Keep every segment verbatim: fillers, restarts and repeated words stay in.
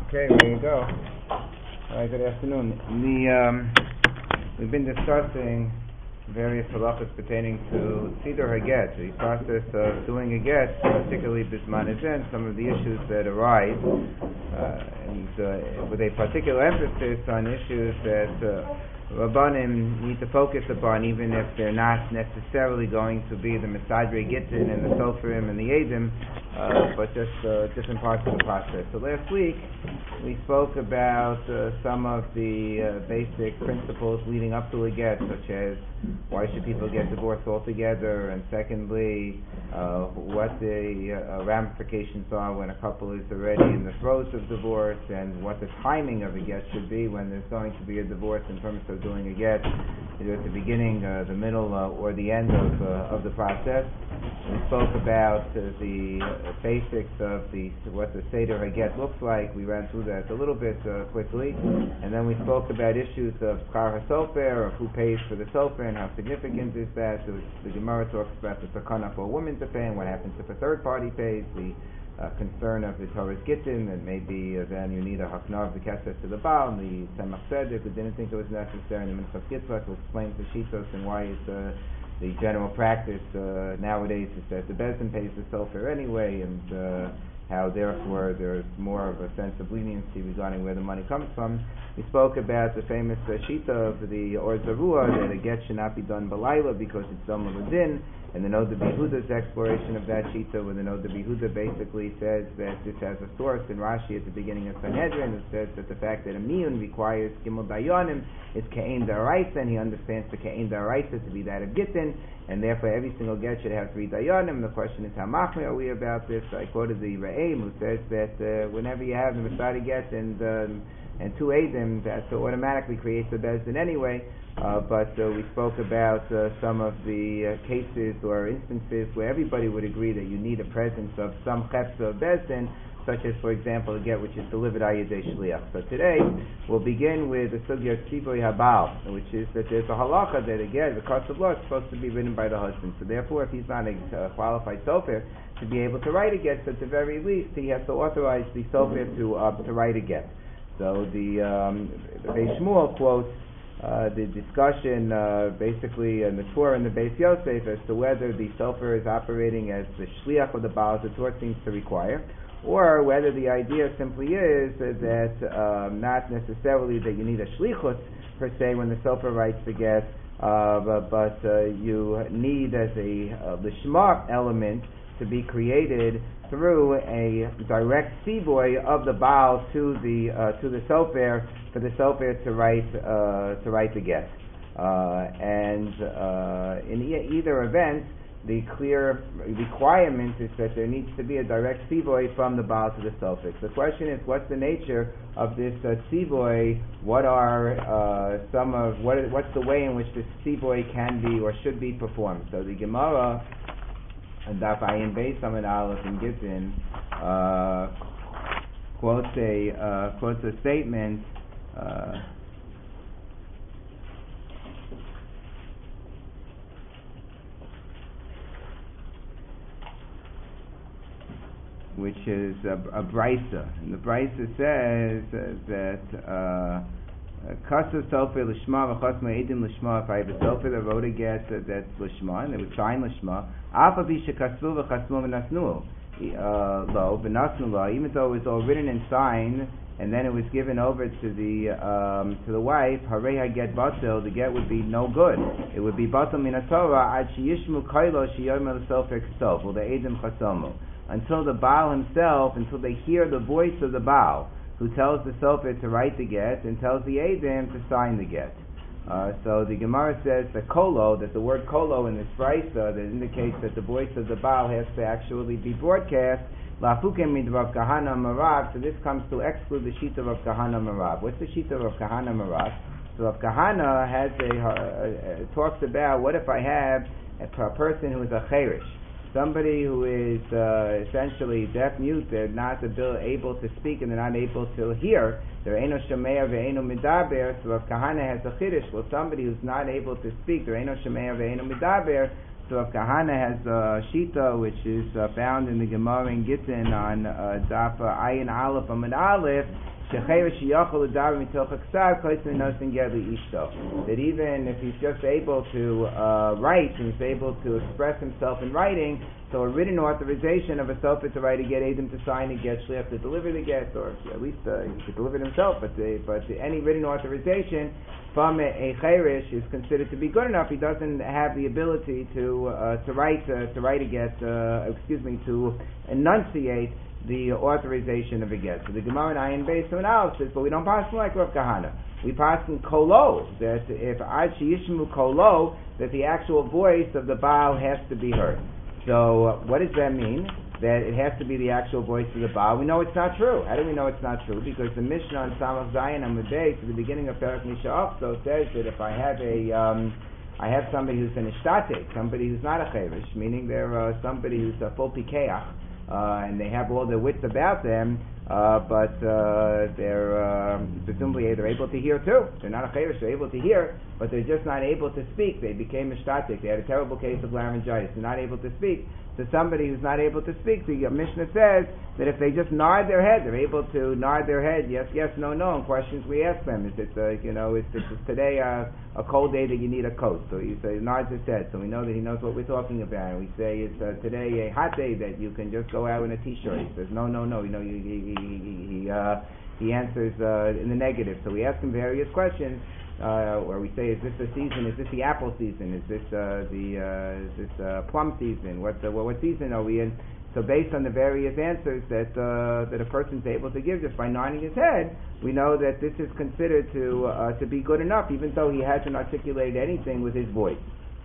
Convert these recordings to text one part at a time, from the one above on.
Okay, there you go. All right, good afternoon. The um, we've been discussing various halachas pertaining to Siddur HaGet, the process of doing a get, particularly Bisman Ezen, some of the issues that arise, uh, and uh, with a particular emphasis on issues that uh, Rabbanim need to focus upon, even if they're not necessarily going to be the Mesadrei Gittin and the Soferim and the Edim, uh, but just uh, different parts of the process. So last week we spoke about uh, some of the uh, basic principles leading up to a get, such as why should people get divorced altogether, and secondly, uh, what the uh, ramifications are when a couple is already in the throes of divorce, and what the timing of a get should be when there's going to be a divorce in terms of doing a get, either at the beginning, uh, the middle, uh, or the end of uh, of the process. We spoke about uh, the uh, basics of the what the Seder HaGet looks like. We ran through that a little bit uh, quickly, and then we spoke about issues of Schar HaSofer, of who pays for the sofer and how significant is that. The, the Gemara talks about the sakana for a woman to pay and what happens if a third party pays. The Uh, concern of the Torah's Gittin, that maybe uh, then you need a haknar of the kesef to the Baal, and the Tzemach Tzedek, who didn't think it was necessary, and the Minchas Yitzchak, who explains the Shitos and why it's uh, the general practice uh, nowadays is that the Bezdin pays the sofer anyway, and uh, how therefore there's more of a sense of leniency regarding where the money comes from. We spoke about the famous uh, Shita of the Or Zarua, that a get should not be done Balayla because it's done with a din, and the Noda B'Yehuda's exploration of that Shita, where the Noda B'Yehuda basically says that this has a source in Rashi at the beginning of Sanhedrin. It says that the fact that a miyun requires Gimel Dayanim is Ke'en Da'araisa, and he understands the Ke'en Da'araisa to be that of Gittin, and therefore every single get should have three Dayanim. The question is, how machmir are we about this? I quoted the Re'im, who says that uh, whenever you have the Masada get and um, and two Eidim, that automatically creates a Bezdin anyway. Uh, but uh, we spoke about uh, some of the uh, cases or instances where everybody would agree that you need a presence of some chepsa of Bezdin, such as, for example, a get which is delivered ayidei shliach. So today we'll begin with the sugya tzivoy habal, which is that there's a halacha that a get, the cost of law, is supposed to be written by the husband. So therefore, if he's not a uh, qualified sofer to be able to write a get, so at the very least he has to authorize the sofer to uh, to write a get. So the um, the Beis Shmuel quotes uh, the discussion uh, basically in the Torah and the Beis Yosef as to whether the sofer is operating as the shliach of the Baal, as the Torah seems to require, or whether the idea simply is that um, not necessarily that you need a shlichut per se when the sofer writes the get, uh, but, but uh, you need as a uh, lishma element to be created through a direct seaboy of the Baal to the uh, to the sofer, for the sofer to write uh, to write the get, uh, and uh, in e- either event, the clear requirement is that there needs to be a direct seaboy from the Baal to the sofer. The question is, what's the nature of this uh, seaboy? What are uh, some of what? What's the way in which this seaboy can be or should be performed? So the Gemara, and Daf Ayin Beis Amud Aleph in Gittin uh, quotes a uh, quotes a statement uh, which is a, a brisa, and the brisa says uh, that Kasu sofer lishma v'chasma edim lishma. If I have a sofer that wrote a get uh, that's lishma, and it was signed lishma, afa bisha kasvu v'chasmu v'nasnu lo v'nasnu lo. Even though it was all written and signed, and then it was given over to the um, to the wife, harei haget batel, the get would be no good. It would be batel min haTorah ad sheyishmu kailo sheyomer l'sofer ksov or the edim chasomu, until the Baal himself, until they hear the voice of the Baal, who tells the sofer to write the get and tells the Eidim to sign the get. Uh, so the Gemara says that kolo, that the word kolo in this brisa that indicates that the voice of the Baal has to actually be broadcast. Lafukem mid Rav Kahana Marav. So this comes to exclude the shita of Rav Kahana Marav. What's the shita of Rav Kahana Marav? So Rav Kahana has a uh, uh, talks about what if I have a, a person who is a cherish, somebody who is uh, essentially deaf mute, they're not able to speak and they're not able to hear. They're eno shomea ve'eno midaber. So Rav Kahana has a chiddush. Well, somebody who's not able to speak, they're eno shomea ve'eno midaber. So Rav Kahana has a shita which is uh, found in the Gemara in Gittin on uh, Daf Ayin Aleph Amud Aleph, that even if he's just able to uh, write and he's able to express himself in writing, so a written authorization of a sofer to write a get, Adam to sign a get, shliach to deliver the get, or at least uh, he could deliver it himself, but the, but any written authorization from a, a chayrish is considered to be good enough. He doesn't have the ability to uh, to write uh, to write a get, uh, excuse me, to enunciate the authorization of a get. So the Gemara in Ayin Beis analysis, but we don't pass like Rav Kahana. We pass in kolo, that if ad sheyishmu kolo, that the actual voice of the Baal has to be heard. So uh, what does that mean? That it has to be the actual voice of the Baal? We know it's not true. How do we know it's not true? Because the Mishnah on Samach Zayin Amud Beis, at the beginning of Perek Misha also says that if I have a um, I have somebody who's an ishtatek, somebody who's not a chayrish, meaning they're uh, somebody who's a full pikeach, uh, and they have all their wits about them, uh, but uh, they're uh, presumably they're able to hear too. They're not a chayrish, they're able to hear, but they're just not able to speak. They became ishtatek. They had a terrible case of laryngitis. They're not able to speak. To somebody who's not able to speak, the Mishnah says that if they just nod their head, they're able to nod their head, yes, yes, no, no, and questions we ask them. Is it, uh, you know, is, is today uh, a cold day that you need a coat? So you say, nods his head, so we know that he knows what we're talking about. And we say, is uh, today a hot day that you can just go out in a t-shirt? He says, no, no, no, you know, he, he, he, he, uh, he answers uh, in the negative. So we ask him various questions. Uh, where we say, is this the season? Is this the apple season? Is this uh, the uh, is this uh, plum season? What uh, what season are we in? So based on the various answers that uh, that a person's able to give just by nodding his head, we know that this is considered to uh, to be good enough, even though he hasn't articulated anything with his voice.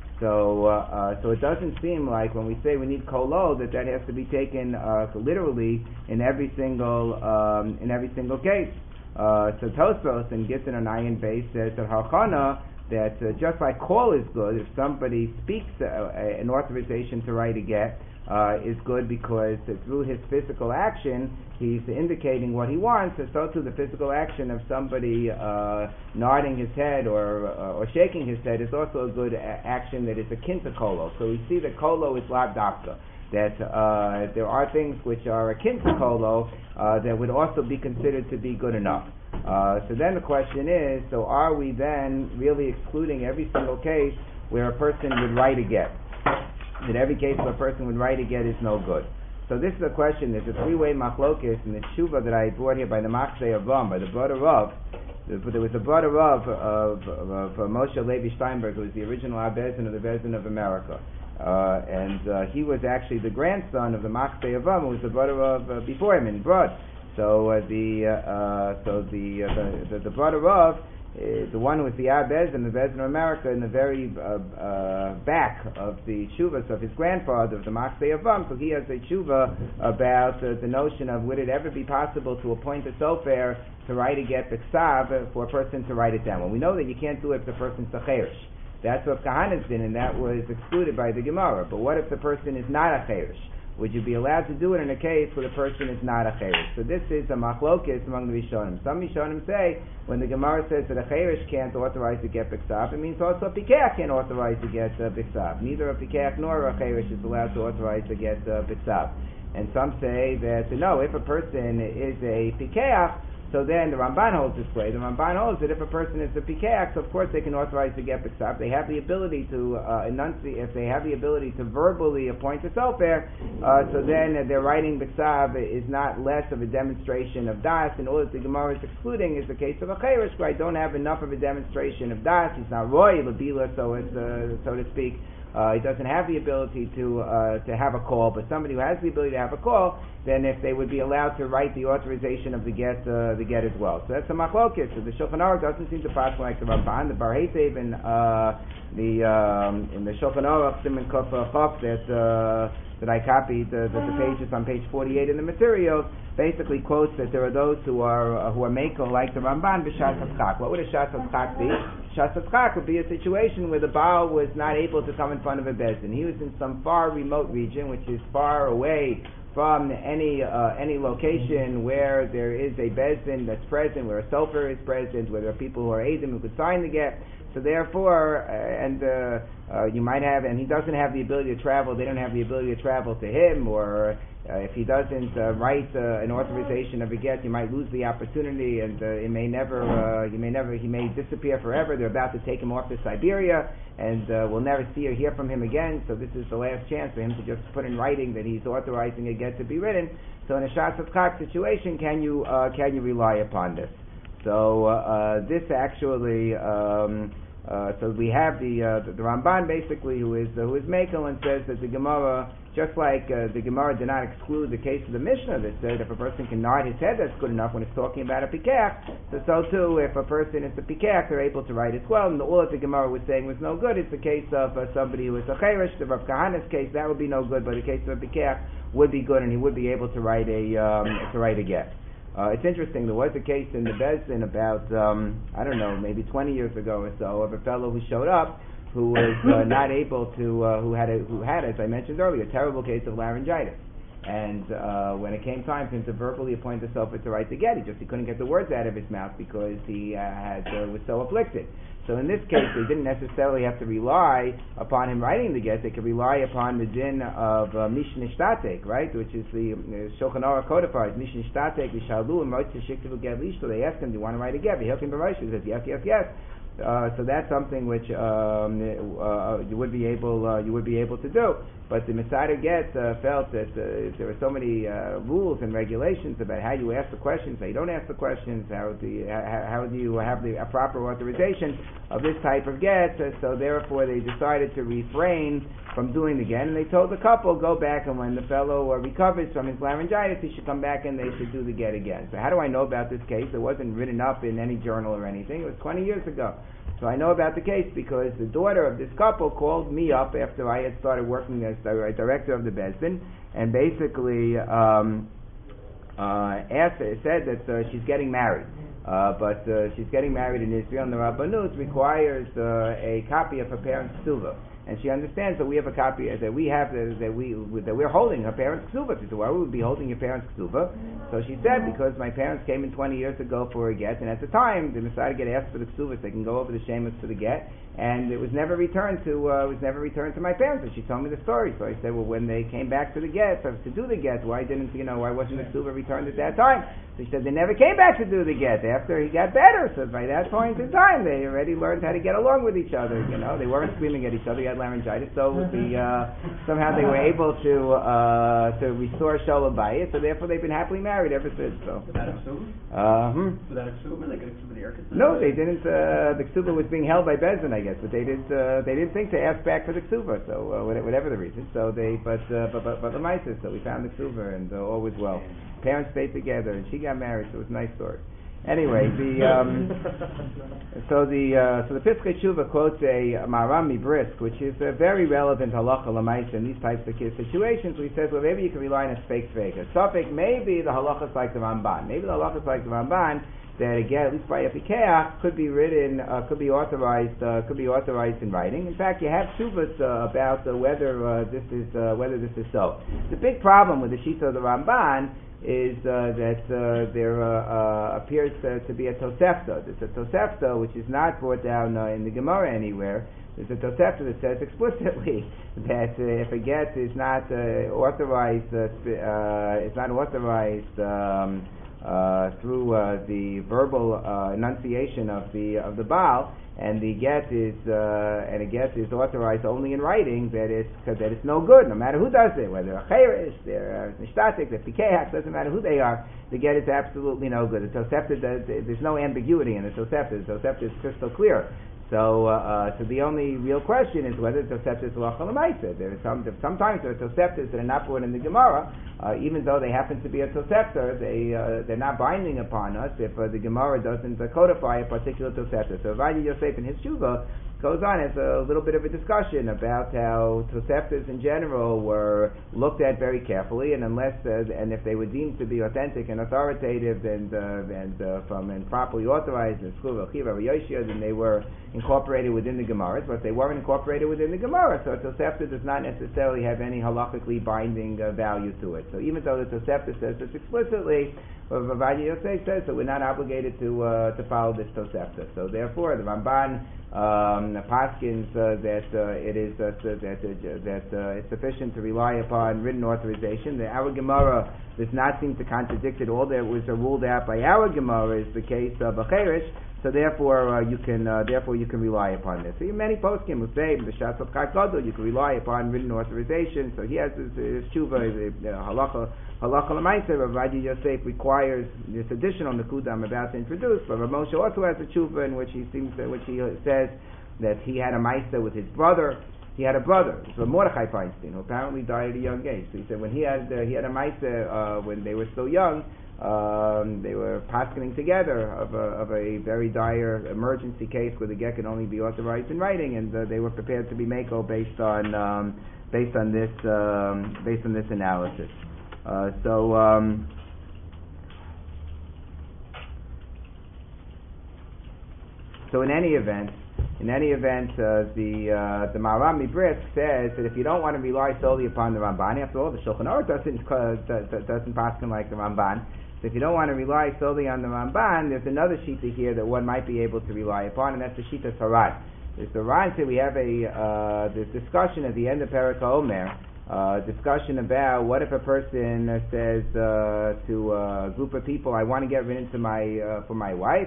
So uh, uh, so it doesn't seem like when we say we need kolo that that has to be taken uh, literally in every single um, in every single case. Uh, so Tosfos and Gittin on Ayin Beis says that Halchana, that uh, just like call is good, if somebody speaks uh, an authorization to write a get, uh, is good because uh, through his physical action he's indicating what he wants, and so too the physical action of somebody uh, nodding his head or uh, or shaking his head is also a good a- action that is akin to kolo. So we see that kolo is lav dafka, that uh, there are things which are akin to kolo uh, that would also be considered to be good enough. Uh, so then the question is, so are we then really excluding every single case where a person would write a get? That every case where a person would write a get is no good. So this is a question. There's a three-way machlokes in the tshuva that I brought here by the Machzei Avam, by the brother Rav. There was a brother Rav of, of, of Moshe Levi Steinberg, who was the original Abezin of the Bezin of America. Uh, and uh, he was actually the grandson of the Machzei Avam, who was the brother of uh, before him in Brod. So uh, the uh, so the, uh, the the the brother of uh, the one with the Abez and the Bezin of America in the very uh, uh, back of the shuvas of his grandfather of the Machzei Avam. So he has a shuva about uh, the notion of would it ever be possible to appoint a sofer to write a get b'ksav for a person to write it down. Well, we know that you can't do it if the person's a cherish. That's what Kahanas did, and that was excluded by the Gemara. But what if the person is not a cherish? Would you be allowed to do it in a case where the person is not a cherish? So this is a machlokes among the Rishonim. Some Rishonim say when the Gemara says that a cherish can't authorize to get b'ksav, it means also a pikeach can't authorize to get uh, b'ksav. Neither a pikeach nor a cherish is allowed to authorize to get uh, b'ksav. And some say that no, if a person is a pikeach, so then the Ramban holds this way. The Ramban holds that if a person is a pikeach, so of course they can authorize to get b'ksav. They have the ability to uh, enunciate. If they have the ability to verbally appoint a sofer, uh, so then uh, their writing b'ksav is not less of a demonstration of das. And all that the Gemara is excluding is the case of a cherish, where I don't have enough of a demonstration of das. He's not roy labila, so as uh, so to speak. Uh, he doesn't have the ability to uh, to have a call, but somebody who has the ability to have a call, then if they would be allowed to write the authorization of the get, uh, the get as well. So that's a machlokes. So the Shulchan Aruch doesn't seem to pass like the Ramban. The Bar Heitev in uh, the um, in the Shulchan Aruch Siman Kuf Chaf that uh, that I copied uh, the, the pages on page forty-eight in the materials basically quotes that there are those who are uh, who are makel like the Ramban b'shas hatzchak. What would a shas hatzchak be? Shas hatzchak would be a situation where the Baal was not able to come in front of a bezdin. He was in some far remote region, which is far away from any uh, any location where there is a bezdin that's present, where a sofer is present, where there are people who are edim who could sign the get. So therefore, uh, and uh, uh, you might have, and he doesn't have the ability to travel, they don't have the ability to travel to him, or uh, if he doesn't uh, write uh, an authorization of a get, you might lose the opportunity, and uh, it may never, uh, you may never, he may disappear forever. They're about to take him off to Siberia, and uh, we'll never see or hear from him again. So this is the last chance for him to just put in writing that he's authorizing a get to be written. So in a Shas Chak situation, can you uh, can you rely upon this? So uh, uh, this actually. Um, Uh, so we have the, uh, the the Ramban basically who is uh, who is Mekel and says that the Gemara, just like uh, the Gemara did not exclude the case of the Mishnah that said if a person can nod his head, that's good enough when it's talking about a pikach. So so too, if a person is a pikach, they're able to write as well. And all that the Gemara was saying was no good. It's the case of uh, somebody who is a cheresh. The Rav Kahana's case, that would be no good, but the case of a pikach would be good, and he would be able to write a um, to write a get. Uh, it's interesting, there was a case in the Beis Din about, um, I don't know, maybe twenty years ago or so, of a fellow who showed up who was uh, not able to, uh, who had, a, who had, as I mentioned earlier, a terrible case of laryngitis. And uh, when it came time for him to verbally appoint the sofer to write the get, he just he couldn't get the words out of his mouth because he uh, had uh, was so afflicted. So in this case, they didn't necessarily have to rely upon him writing the get. They could rely upon the din of uh, mishnishtatek, right, which is the uh, Shulchan Aruch codified mishnishtatek v'shalu and moitzi shiktavu get lishto. They asked him, "Do you want to write a get?" V'hilkim b'rosh. He says, "Yes, yes, yes." Uh, so that's something which um, uh, you would be able uh, you would be able to do. But the Mesader Get uh, felt that uh, there were so many uh, rules and regulations about how you ask the questions, how you don't ask the questions, how do you, how, how do you have the a proper authorization of this type of get. Uh, so therefore, they decided to refrain from doing the get, and they told the couple, go back, and when the fellow uh, recovers from his laryngitis, he should come back and they should do the get again. So how do I know about this case? It wasn't written up in any journal or anything. It was twenty years ago. So I know about the case because the daughter of this couple called me up after I had started working as the director of the Beis Din, and basically um, uh, asked, said that uh, she's getting married. Uh, but uh, she's getting married in Israel, and the Rabbanut requires uh, a copy of her parents' ksuva. And she understands that we have a copy uh, that we have uh, that we that we're holding her parents' ksuva. She said, "Why would we be holding your parents' ksuva?" So she said, "Because my parents came in twenty years ago for a get, and at the time they decided to get asked for the ksuva, so they can go over the shemus for the get, and it was never returned to uh, was never returned to my parents." And she told me the story. So I said, "Well, when they came back to the get to do the get, why didn't you know why wasn't the ksuva returned at that time?" So she said, "They never came back to do the get after he got better. So by that point in time, they already learned how to get along with each other. You know, they weren't screaming at each other. He had laryngitis, so the uh, somehow they were able to uh, to restore shalom bayis. So therefore, they've been happily married ever since." So without a ksuba? Uh, hmm? Without a ksuba, like a ksuba the Erkes? No, they didn't. Uh, the ksuba was being held by Beis Din, I guess, but they didn't. Uh, they didn't think to ask back for the ksuba. So uh, whatever the reason, so they. But uh, but but, but the Meises, so we found the ksuba, and uh, all was well. Parents stayed together, and she got married. So it was a nice story. Anyway, the um, so the uh, so the Piskei Tshuva quotes a Maram Mibrisk, which is a very relevant halacha l'maisa in these types of situations. Where he says, well, maybe you can rely on a fake fake. A suffix, maybe the halacha is like the Ramban. Maybe the halacha is like the Ramban. That again, at least by a pikeach, could be written, uh, could be authorized, uh, could be authorized in writing. In fact, you have tshuvas uh, about uh, whether uh, this is uh, whether this is so. The big problem with the shita of the Ramban is uh, that uh, there uh, uh, appears uh, to be a tosefta. There's a tosefta which is not brought down uh, in the Gemara anywhere. There's a tosefta that says explicitly that uh, if a get is not uh, authorized, uh, uh, is not authorized um, uh, through uh, the verbal uh, enunciation of the of the Baal, and the get is uh, and a get is authorized only in writing, that it's that it's no good, no matter who does it, whether a cheresh, they're nishtatik, they're pikeach, doesn't matter who they are. The get is absolutely no good. The Tosefta, there's no ambiguity in the Tosefta. The Tosefta is crystal clear. So, uh, so the only real question is whether the Tosefta is halacha l'maisa. There are some sometimes there are Toseftas that are not brought in the Gemara, uh, even though they happen to be a Tosefta, they uh, they're not binding upon us if uh, the Gemara doesn't uh, codify a particular Tosefta. So Ovadia Yosef in his Tshuva goes on as a little bit of a discussion about how Toseftas in general were looked at very carefully, and unless uh, and if they were deemed to be authentic and authoritative and uh, and uh, from and properly authorized and then they were incorporated within the Gemaras, but they weren't incorporated within the Gemara, so a Tosefta does not necessarily have any halachically binding uh, value to it. So even though the Tosefta says this explicitly, Ovadia Yosef says that we're not obligated to uh, to follow this Tosefta. So therefore, the Ramban um, Paskins uh, that uh, it is uh, that uh, that uh, it's sufficient to rely upon written authorization. The our Gemara does not seem to contradict it. All that was uh, ruled out by our Gemara is the case of a cherish. So therefore, uh, you can uh, therefore you can rely upon this. So many poskim will say b'shatz of chak gadol you can rely upon written authorization. So he has his, his tshuva, his, uh, halacha halacha l'maaseh. Rav Ovadia Yosef requires this additional nekuda I'm about to introduce. But Rav Moshe also has a tshuva in which he seems to, which he says that he had a maaseh with his brother. He had a brother, so Mordechai Feinstein, who apparently died at a young age. So he said when he had uh, he had a maaseh uh, when they were still young. Um, they were paskening together of a, of a very dire emergency case where the get can only be authorized in writing, and uh, they were prepared to be mako based on um, based on this um, based on this analysis. Uh, so. Um, so in any event, in any event, uh, the uh, the Maharam Mibrisk says that if you don't want to rely solely upon the Ramban, after all, the Shulchan Aruch doesn't uh, doesn't pasken like the Ramban. So if you don't want to rely solely on the Ramban, there's another shita here that one might be able to rely upon, and that's the shita Saran. There's the Ran said we have a uh, this discussion at the end of Perek Omer, uh, discussion about what if a person uh, says uh, to a group of people, I want to get written to my uh, for my wife.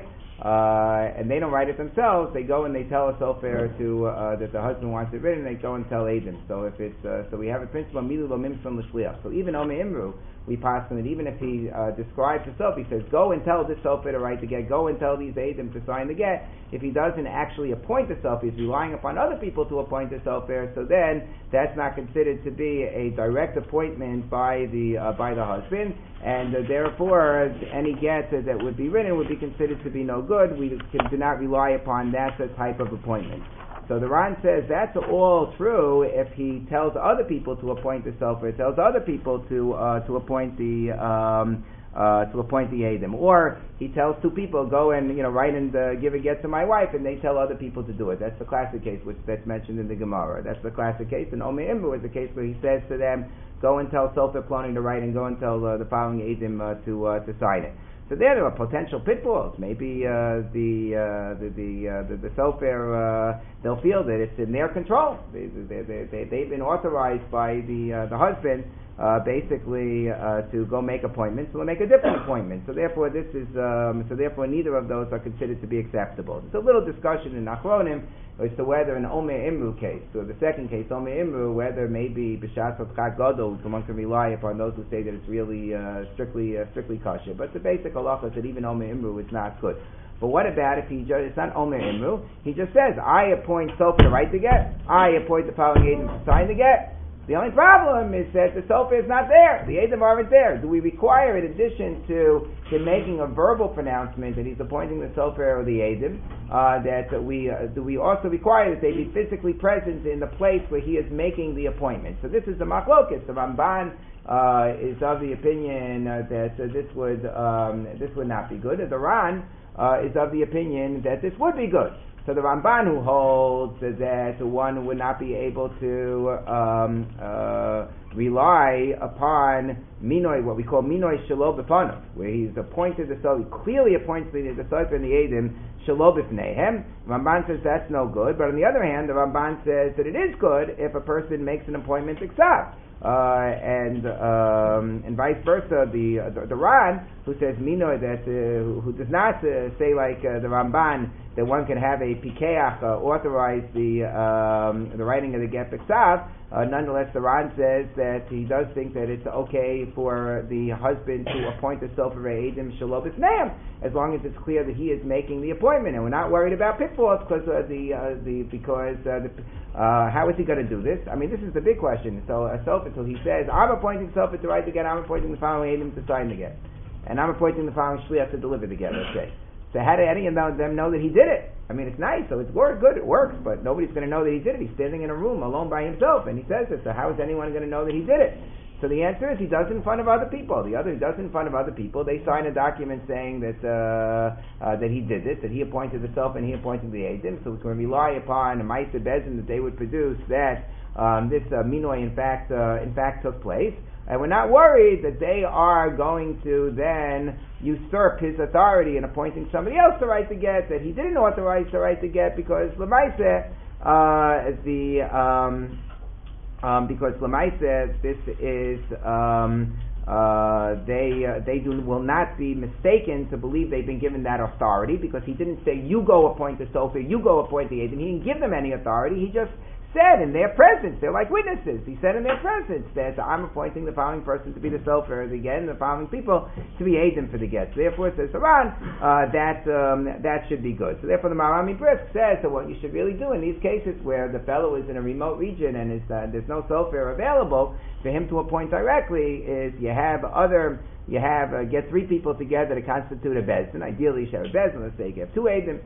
Uh, and they don't write it themselves. They go and they tell a sofer to uh, that the husband wants it written. And they go and tell Adam. So if it's uh, so, we have a principle milu lo mimson l'shliach. So even Omer Imru, we pass on it. Even if he uh, describes the sofer, he says, "Go and tell this sofer to write the get. Go and tell these Adam to sign the get." If he doesn't actually appoint the sofer, he's relying upon other people to appoint the sofer. So then that's not considered to be a direct appointment by the uh, by the husband, and uh, therefore any get uh, that would be written would be considered to be no good. We can, do not rely upon that type of appointment. So the Ran says that's all true if he tells other people to appoint the sofer, tells other people to uh, to appoint the um, uh, to appoint the Adam, or he tells two people go and you know write and uh, give a get to my wife, and they tell other people to do it. That's the classic case, which that's mentioned in the Gemara. That's the classic case. And Omer Imru is the case where he says to them, go and tell sofer Ploni to write, and go and tell uh, the following Adam uh, to uh, to sign it. So there, there are potential pitfalls. Maybe uh, the, uh, the the uh, the the sofer uh, they'll feel that it's in their control. They they they, they they've been authorized by the uh, the husband uh, basically uh, to go make appointments. So they'll make a different appointment. So therefore, this is um, so therefore neither of those are considered to be acceptable. There's a little discussion in Achronim as to whether an Omer Imru case, or the second case, Omer Imru, whether maybe b'shatz of chak gadol, one can rely upon those who say that it's really uh, strictly uh, strictly kosher. But the basic halacha is that even Omer Imru is not good. But what about if he just, it's not Omer Imru, he just says, I appoint sofer to write the get, I appoint the following agent to sign the get. The only problem is that the sofer is not there. The Adam aren't there. Do we require, in addition to him making a verbal pronouncement that he's appointing the sofer or the Adam, uh, that we uh, do we also require that they be physically present in the place where he is making the appointment? So this is the machlokas. The Ramban uh, is of the opinion uh, that uh, this would um, this would not be good. And the Ran uh, is of the opinion that this would be good. So the Ramban who holds that one would not be able to um, uh, rely upon minoi, what we call minoi shelo b'panav, where he's appointed the sofer, he clearly appoints the, the sofer and the Adam shelo b'fneihem. Ramban says that's no good, but on the other hand, the Ramban says that it is good if a person makes an appointment iksav. Uh, and um, and vice versa, the uh, the, the Ran who says minoi that uh, who does not uh, say like uh, the Ramban that one can have a pikeach uh, authorize the um, the writing of the get b'ksav. Uh, nonetheless, the Ran says that he does think that it's okay for the husband to appoint a sofer Adam shelo b'fneihem, as long as it's clear that he is making the appointment, and we're not worried about pitfalls because uh, the uh, the because uh, the uh, how is he going to do this? I mean, this is the big question. So a sofer, so he says, I'm appointing sofer to write the get, I'm appointing the following Adam to sign the get, and I'm appointing the following shliach to deliver the get. Let's say. So how do any of them know that he did it? I mean, it's nice, so it's work, good, it works, but nobody's going to know that he did it. He's standing in a room alone by himself, and he says it. So how is anyone going to know that he did it? So the answer is he does it in front of other people. The other he does it in front of other people. They sign a document saying that uh, uh, that he did this, that he appointed himself and he appointed the agent. So we can rely upon a Ma'aseh Bezin that they would produce that um, this uh, minoi in fact uh, in fact took place. and we're not worried that they are going to then usurp his authority in appointing somebody else to write the get that he didn't authorize to write the get, because Lemaise, uh, the um, um, because Lemaise, this is um, uh, they uh, they do will not be mistaken to believe they've been given that authority, because he didn't say you go appoint the sofer, you go appoint the agent. He didn't give them any authority. He just said in their presence, they're like witnesses, he said in their presence that I'm appointing the following person to be the sofer of the get, and the following people to be agent for the get. So therefore, says Haran, uh, that um, that should be good. So therefore, the Marami Brisk says that what you should really do in these cases where the fellow is in a remote region and is, uh, there's no sofer available for him to appoint directly, is you have other, you have uh, get three people together to constitute a bezdin. Ideally, you should have a bezdin. Let's say you have two agents.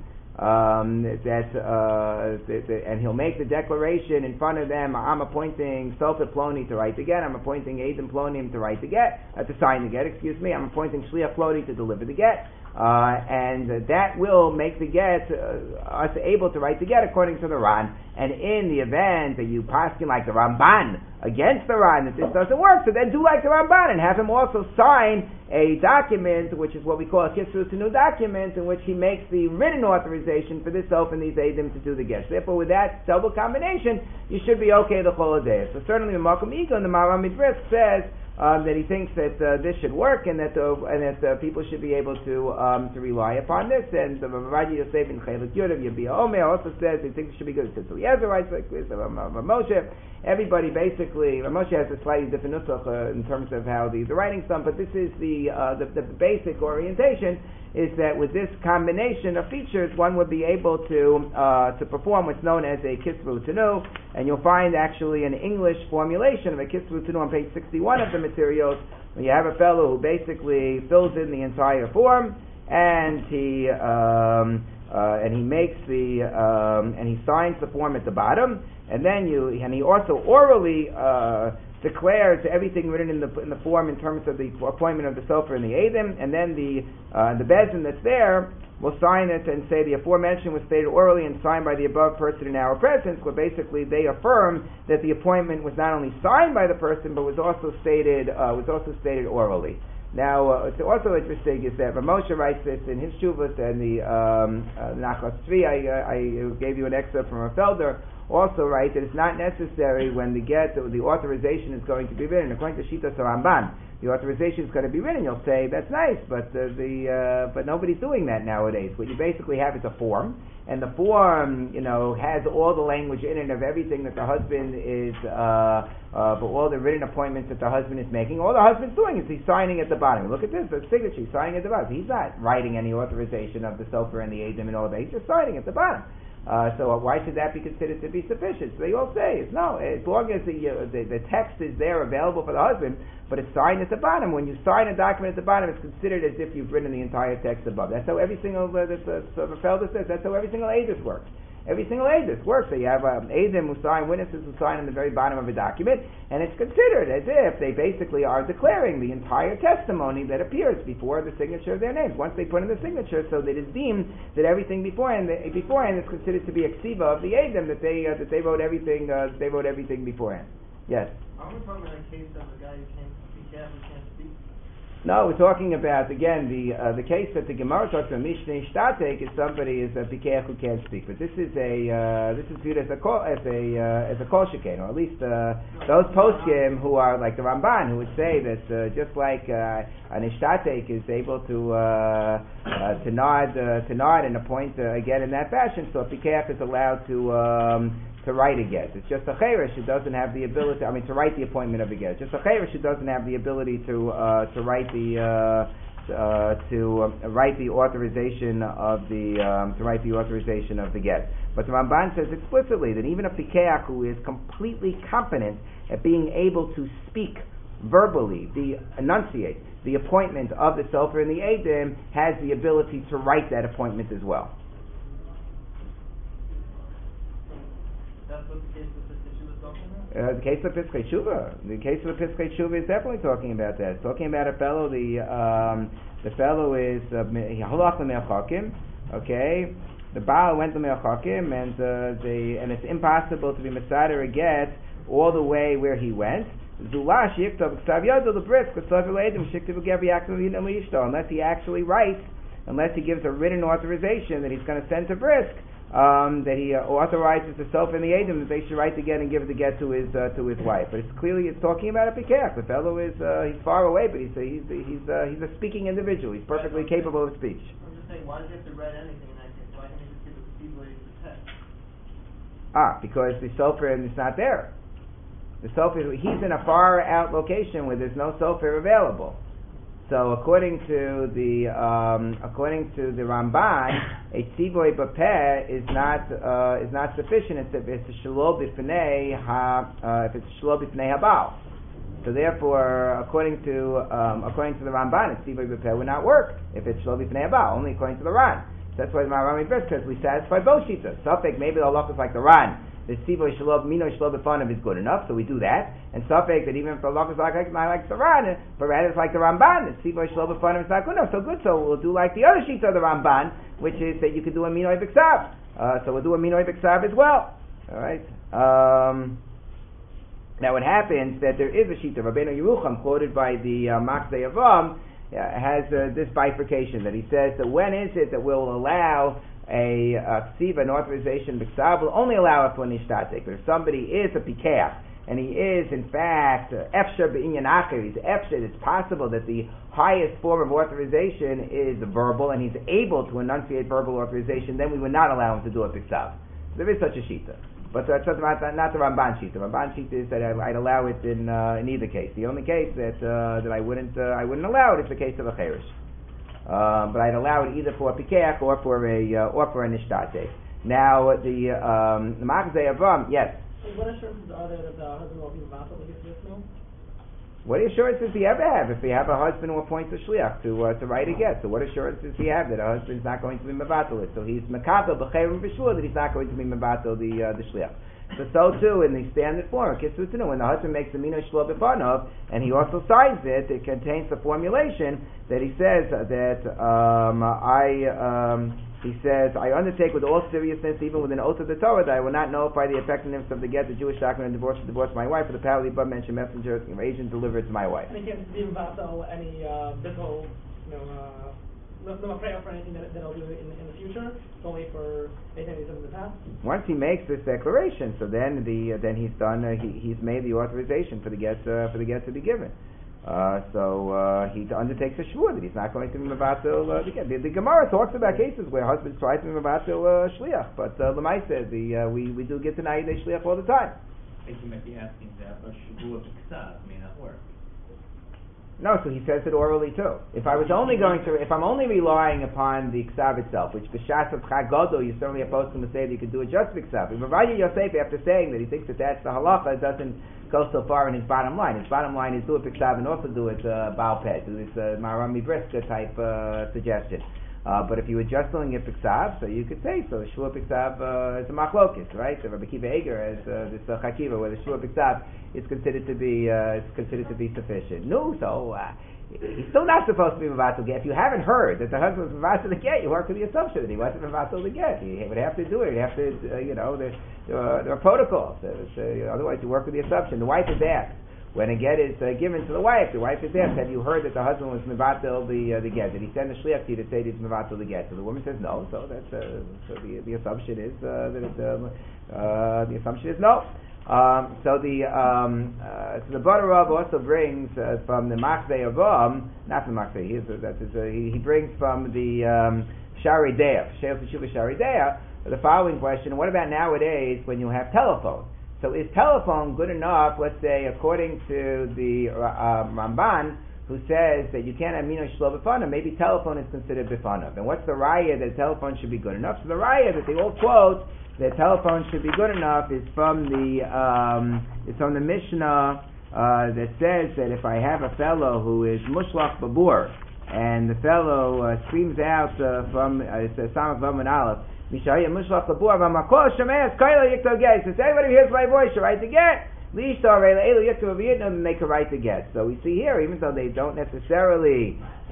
Um, that, uh, the, the, and he'll make the declaration in front of them. I'm appointing Sofer Ploni to write the get. I'm appointing Adam Plonim to write the get, uh, to sign the get. Excuse me. I'm appointing Shliach Ploni to deliver the get, uh, and uh, that will make the get uh, us able to write the get according to the Ran. And in the event that you paskin like the Ramban against the Ran that this doesn't work, so then do like the Ramban and have him also sign a document, which is what we call a Kisru Tenu document, in which he makes the written authorization for this oath and these Eidim to do the get. Therefore, with that double combination, you should be okay the whole day. So certainly, the Malcolm Egan, the Maram Brisk says um, that he thinks that uh, this should work, and that uh, and that uh, people should be able to um, to rely upon this. And the Rav Yosef in Chelik Yudav Yabia Omer also says he thinks it should be good. So Eliezer writes like this. Rav Moshe, everybody basically, Rav Moshe has a slightly different nusach uh, in terms of how the the writing's done, but this is the uh, the, the basic orientation. Is that with this combination of features, one would be able to uh, to perform what's known as a Kisru Tenu, and you'll find actually an English formulation of a Kisru Tenu on page sixty-one of the materials, when you have a fellow who basically fills in the entire form, and he um, uh, and he makes the um, and he signs the form at the bottom, and then you and he also orally uh, declares everything written in the in the form in terms of the appointment of the sofer and the Eidim, and then the uh, the bezdin that's there will sign it and say the aforementioned was stated orally and signed by the above person in our presence, where basically they affirm that the appointment was not only signed by the person but was also stated uh, was also stated orally. Now, uh, what's also interesting is that Rav Moshe writes this in his Shuvas, and the um, uh, Nachlas Tzvi, I, uh, I gave you an excerpt from Rav Felder, also write that it's not necessary when the get, the, the authorization is going to be written. According to Shitas Ramban, the authorization is going to be written. You'll say, that's nice, but uh, the uh, but nobody's doing that nowadays. What you basically have is a form, and the form, you know, has all the language in it of everything that the husband is, uh, uh, but all the written appointments that the husband is making. All the husband's doing is he's signing at the bottom. Look at this, the signature, he's signing at the bottom. He's not writing any authorization of the sofer and the Eidim and all that. He's just signing at the bottom. Uh, so why should that be considered to be sufficient? So they all say it's no, as long as the, uh, the the text is there available for the husband, but it's signed at the bottom. When you sign a document at the bottom, it's considered as if you've written the entire text above. That's how every single uh, this, uh, so Felder says. That's how every single Aedis works. Every single Aedis works. So you have um, Eidim who sign, witnesses who sign on the very bottom of a document, and it's considered as if they basically are declaring the entire testimony that appears before the signature of their names. Once they put in the signature, so that it is deemed that everything beforehand, beforehand is considered to be a ksiva of the Eidim, that they uh, that they wrote everything uh, they wrote everything beforehand. Yes. Are we talking about a case of a guy who can't speak out, who can't speak? No, we're talking about again the uh, the case that the Gemara talks about. Mishneh Shtatek is somebody is a pikeach who can't speak, but this is a uh, this is viewed as a kol, as a uh, as a kol shekain, or at least uh, those poskim who are like the Ramban, who would say that uh, just like uh, an ishtatek is able to uh, uh, to nod uh, to nod and appoint uh, again in that fashion, so a pikeach is allowed to. Um, to write a get. It's just a chayrish who doesn't have the ability, I mean to write the appointment of a get. Just a chayrish who doesn't have the ability to uh, to write the uh, uh, to uh, write the authorization of the um, to write the authorization of the get. But the Ramban says explicitly that even a pikeach who is completely competent at being able to speak verbally, the enunciate the appointment of the sofer and the Eidim, has the ability to write that appointment as well. That's what the case of the Pesach is talking about? Uh, the case of Piskei Tshuva. The case of Piskei Tshuva is definitely talking about that. It's talking about a fellow, the um, the fellow is Halach L'Me'achakim, okay? The Baal went to Me'achakim, and uh, they, and it's impossible to be Masada or get all the way where he went. Zulash Yiktav Ksav Yadu the Brisk unless he actually writes, unless he gives a written authorization that he's going to send to Brisk, um, that he uh, authorizes the self and the Adam that they should write the get and give the get to his uh, to his wife. But it's clearly it's talking about a pikach. The fellow is uh, he's far away, but he's a, he's a, he's a, he's a speaking individual. He's perfectly capable of speech. I'm just saying, why did you have to write anything in that case? Why didn't you just give the Tzibur the text? Ah, because the sofer is not there. The sofer, he's in a far out location where there's no sofer available. So according to the um, according to the Ramban, a tzibur b'peh is not uh, is not sufficient. It's, it's a shelo b'fnei ha uh, if it's a shelo b'fnei habal. So therefore, according to um, according to the Ramban, a tzibur b'peh would not work if it's shelo b'fnei habal. Only according to the Ran. So that's why the Rambam says because we satisfy both shitas. Safek maybe the halacha is like the Ran. The tzibur shelo mino shelo b'fanav is good enough, so we do that. And safek that even if the halacha is like not like the Ran, but rather it's like the Ramban. The tzibur shelo b'fanav is not good enough, so good. So we'll do like the other shita of the Ramban, which is that you could do a minoi b'ksav. Uh, so we'll do a minoi b'ksav as well. All right. Um, now what happens that there is a shita Rabbeinu Yerucham quoted by the uh, Machzei Avam uh, has uh, this bifurcation that he says that when is it that we'll allow a ksiva, an authorization b'ksav, will only allow it for nishtatek. But if somebody is a pikach, and he is in fact efsher b'inyan acher, he's efsher, it's possible that the highest form of authorization is verbal, and he's able to enunciate verbal authorization, then we would not allow him to do a b'ksav. So there is such a shita. But that's not, not the Ramban shita. The Ramban shita is that I'd allow it in uh, in either case. The only case that uh, that I wouldn't uh, I wouldn't allow it is the case of a cherish. Um, but I'd allow it either for a pikach or for a uh, or for a nishtate. Now the um, the Machzei Avam, yes. What assurances are there that the husband will be vassal to get this now? What assurances do you ever have if you have a husband who appoints a shliach to uh, to write a get? So what assurances do you have that a husband's not going to be mevatel it? So he's mekabel b'chayrim b'shur that he's not going to be mevatel the uh, the shliach. So so too in the standard form, when the husband makes a mino shlo b'fanov and he also signs it, it contains the formulation that he says that um, I um, he says I undertake with all seriousness, even with an oath of the Torah, that I will not nullify the effectiveness of the get, the Jewish document, and divorce to divorce my wife, for the power of the above mentioned messenger or agent delivered to my wife. And he can't be vassal any uh, biblical, you know. Uh, No, no prayer for anything that, that I'll do in, in the future. It's only for anything he's done in the past. Once he makes this declaration, so then the uh, then he's done. Uh, he he's made the authorization for the get uh, for the get to be given. Uh, so uh, he undertakes a shvur that he's not going to be mevatel uh, the get. The, the Gemara talks about cases where husbands try to be mevatel uh, shliach, but uh, Lamai said the uh, we we do get to nayidei shliach all the time. I think you might be asking that a shvur b'ksav may not work. No, so he says it orally too. If I was only going to, if I'm only relying upon the ksav itself, which b'shas of chag gadol, you certainly opposed to say that you could do it just b'ksav. If Ravayu Yosef, after saying that he thinks that that's the halacha, it doesn't go so far in his bottom line. His bottom line is do it b'ksav and also do it uh, baal peh, do this uh, marami briska type uh, suggestion. Uh, but if you were just doing it b'ksav, so you could say so. Shvur b'ksav uh, is a machlokis, right? So Rabbi Kiva Eger has uh, this uh, chakiva where the shvur b'ksav is considered to be uh, is considered to be sufficient. No, so uh, he's still not supposed to be mevatel get. If you haven't heard that the husband was mevatel the get, you work with the assumption that he wasn't mevatel the get. He would have to do it. You have to, uh, you know, there, there, are, there are protocols. Uh, otherwise, you work with the assumption. The wife is asked. When a get is uh, given to the wife, the wife is asked, have you heard that the husband was mevatel the uh, the get? Did he send a shliach to you to say that he's mevatel the get? So the woman says no. So that's uh, so the the assumption is uh, that it, um, uh, the assumption is no. Um, so the um, uh, so the Butter Rav also brings uh, from the Machzei Avam, not the Machzei, he's, uh, that's his, uh, he, he brings from the um, Shari Deah, Sheil Teshuva Shari Deah, the following question: what about nowadays when you have telephone? So is telephone good enough, let's say, according to the uh, Ramban, who says that you can't have mino shlo b'fanav, maybe telephone is considered b'fanav. And what's the raya that telephone should be good enough? So the raya that they all quote that telephone should be good enough is from the um, it's from the Mishnah uh, that says that if I have a fellow who is mushlach babur, and the fellow uh, screams out uh, from uh, it says Samach Vav and Aleph, Mishayim Mushlach Labur Vamakol Shemeas Kaila Yikto Get. So everybody who hears my voice should write the get. Lishta Reila Elu Yikto V'Yidnam make a write the get. So we see here, even though they don't necessarily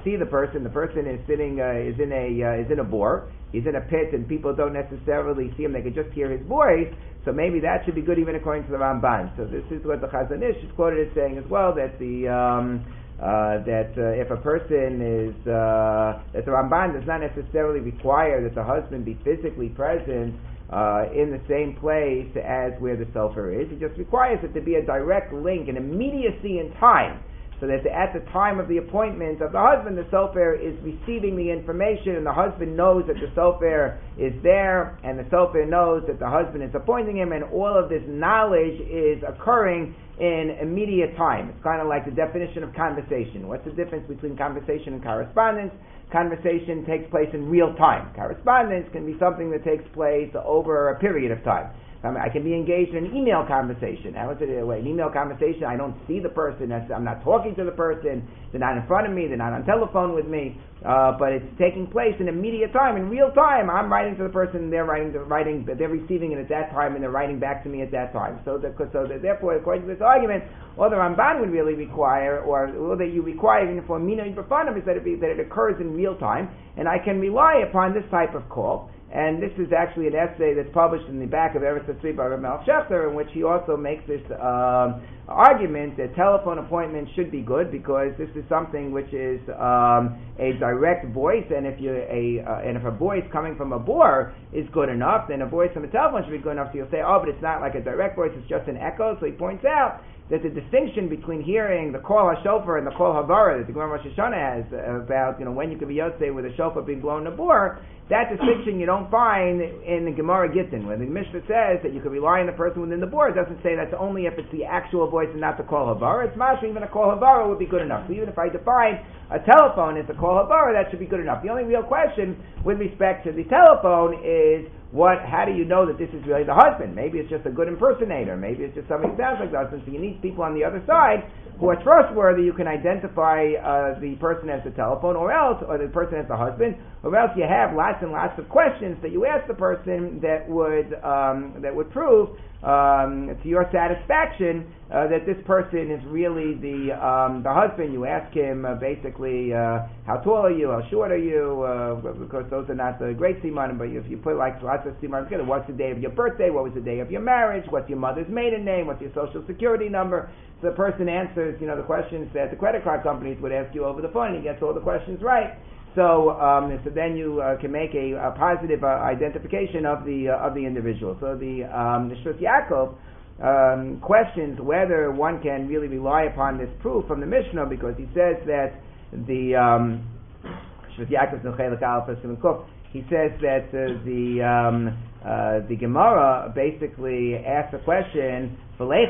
see the person. The person is sitting, uh, is in a uh, is in a bore. He's in a pit, and people don't necessarily see him. They can just hear his voice. So maybe that should be good, even according to the Ramban. So this is what the Chazon Ish is quoted as saying as well, that the um, uh, that uh, if a person is uh, that the Ramban does not necessarily require that the husband be physically present uh, in the same place as where the sofer is. It just requires it to be a direct link, an immediacy in time, so that at the time of the appointment of the husband, the sofer is receiving the information, and the husband knows that the sofer is there, and the sofer knows that the husband is appointing him, and all of this knowledge is occurring in immediate time. It's kind of like the definition of conversation. What's the difference between conversation and correspondence? Conversation takes place in real time. Correspondence can be something that takes place over a period of time. I, mean, I can be engaged in an email conversation. How is it an email conversation? I don't see the person. I'm not talking to the person. They're not in front of me. They're not on telephone with me. Uh, but it's taking place in immediate time, in real time. I'm writing to the person. They're writing. To, writing. They're receiving it at that time, and they're writing back to me at that time. So, that, so that therefore, according to this argument, all the Ramban would really require, or all that you require, even for Mina Yibrafanim, is that it be, that it occurs in real time, and I can rely upon this type of call. And this is actually an essay that's published in the back of Eretz Tzvi by Rav Melech Shechter, in which he also makes this um, argument that telephone appointments should be good, because this is something which is um, a direct voice, and if you a uh, and if a voice coming from a bore is good enough, then a voice from a telephone should be good enough. So you'll say, oh, but it's not like a direct voice; it's just an echo. So he points out that the distinction between hearing the call HaShofar and the call Havara that the Gemara Rosh Hashanah has about, you know, when you can be Yosei with a shofar being blown in a bore, that distinction you don't find in the Gemara Gittin, where the Mishnah says that you can rely on the person within the bore. It doesn't say that's only if it's the actual voice and not the call Havara. It's mashma, even a call Havara would be good enough. So even if I define a telephone as a call Havara, that should be good enough. The only real question with respect to the telephone is, What? How do you know that this is really the husband? Maybe it's just a good impersonator. Maybe it's just somebody who sounds like the husband. So you need people on the other side who are trustworthy. You can identify uh, the person as the telephone, or else, or the person as the husband, or else you have lots and lots of questions that you ask the person that would um, that would prove um, to your satisfaction uh, that this person is really the um, the husband. You ask him uh, basically uh, how tall are you, how short are you, uh, because those are not the great simanim. But if you put like lots of simanim together, what's the day of your birthday? What was the day of your marriage? What's your mother's maiden name? What's your social security number? So the person answers, you know, the questions that the credit card companies would ask you over the phone, and he gets all the questions right. So, um, so then you uh, can make a, a positive uh, identification of the uh, of the individual. So the um, the Shus Yaakov um, questions whether one can really rely upon this proof from the Mishnah, because he says that the um, Shus Yaakov Nuchelik Alpha Simon Kuf, he says that uh, the um, uh, the Gemara basically asks the question,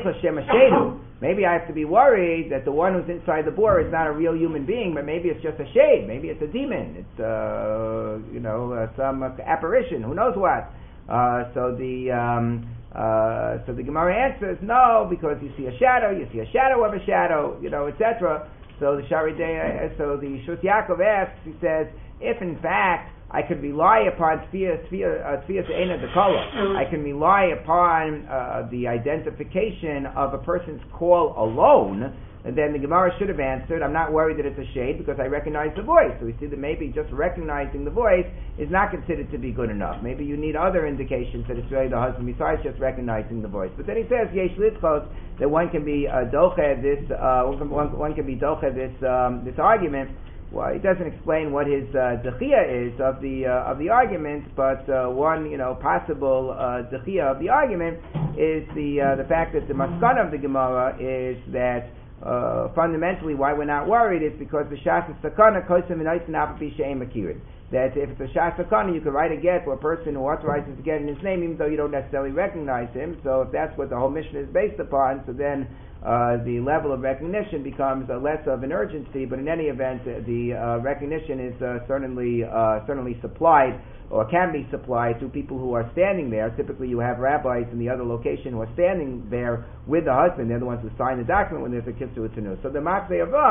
maybe I have to be worried that the one who's inside the bore is not a real human being, but maybe it's just a shade, maybe it's a demon, it's uh, you know uh, some uh, apparition, who knows what. Uh, so the um, uh, so the Gemara answers no, because you see a shadow, you see a shadow of a shadow, you know, et cetera. So the Sharidei, so the Shus Yaakov asks, he says, if in fact I could rely upon Tzvias Eina Dekala, I can rely upon uh, the identification of a person's call alone, and then the Gemara should have answered, I'm not worried that it's a shade because I recognize the voice. So we see that maybe just recognizing the voice is not considered to be good enough. Maybe you need other indications that it's really the husband besides just recognizing the voice. But then he says, Yesh Litzchos, that one can be uh, doche this, uh, one, one can be doche this um, this argument. Well, he doesn't explain what his uh, dechia is of the uh, of the argument, but uh, one you know possible uh, dechia of the argument is the uh, the fact that the maskana of the Gemara is that uh, fundamentally why we're not worried is because the shas sakana kosim v'noitzin apapi she'em makirin. That if it's a shas sakana, you can write a get for a person who authorizes to get in his name, even though you don't necessarily recognize him. So if that's what the whole mission is based upon, so then Uh, the level of recognition becomes uh, less of an urgency, but in any event, uh, the uh, recognition is uh, certainly uh, certainly supplied, or can be supplied to people who are standing there. Typically, you have rabbis in the other location who are standing there with the husband. They're the ones who sign the document when there's a kitzur u'tanus. So the Matzei Avam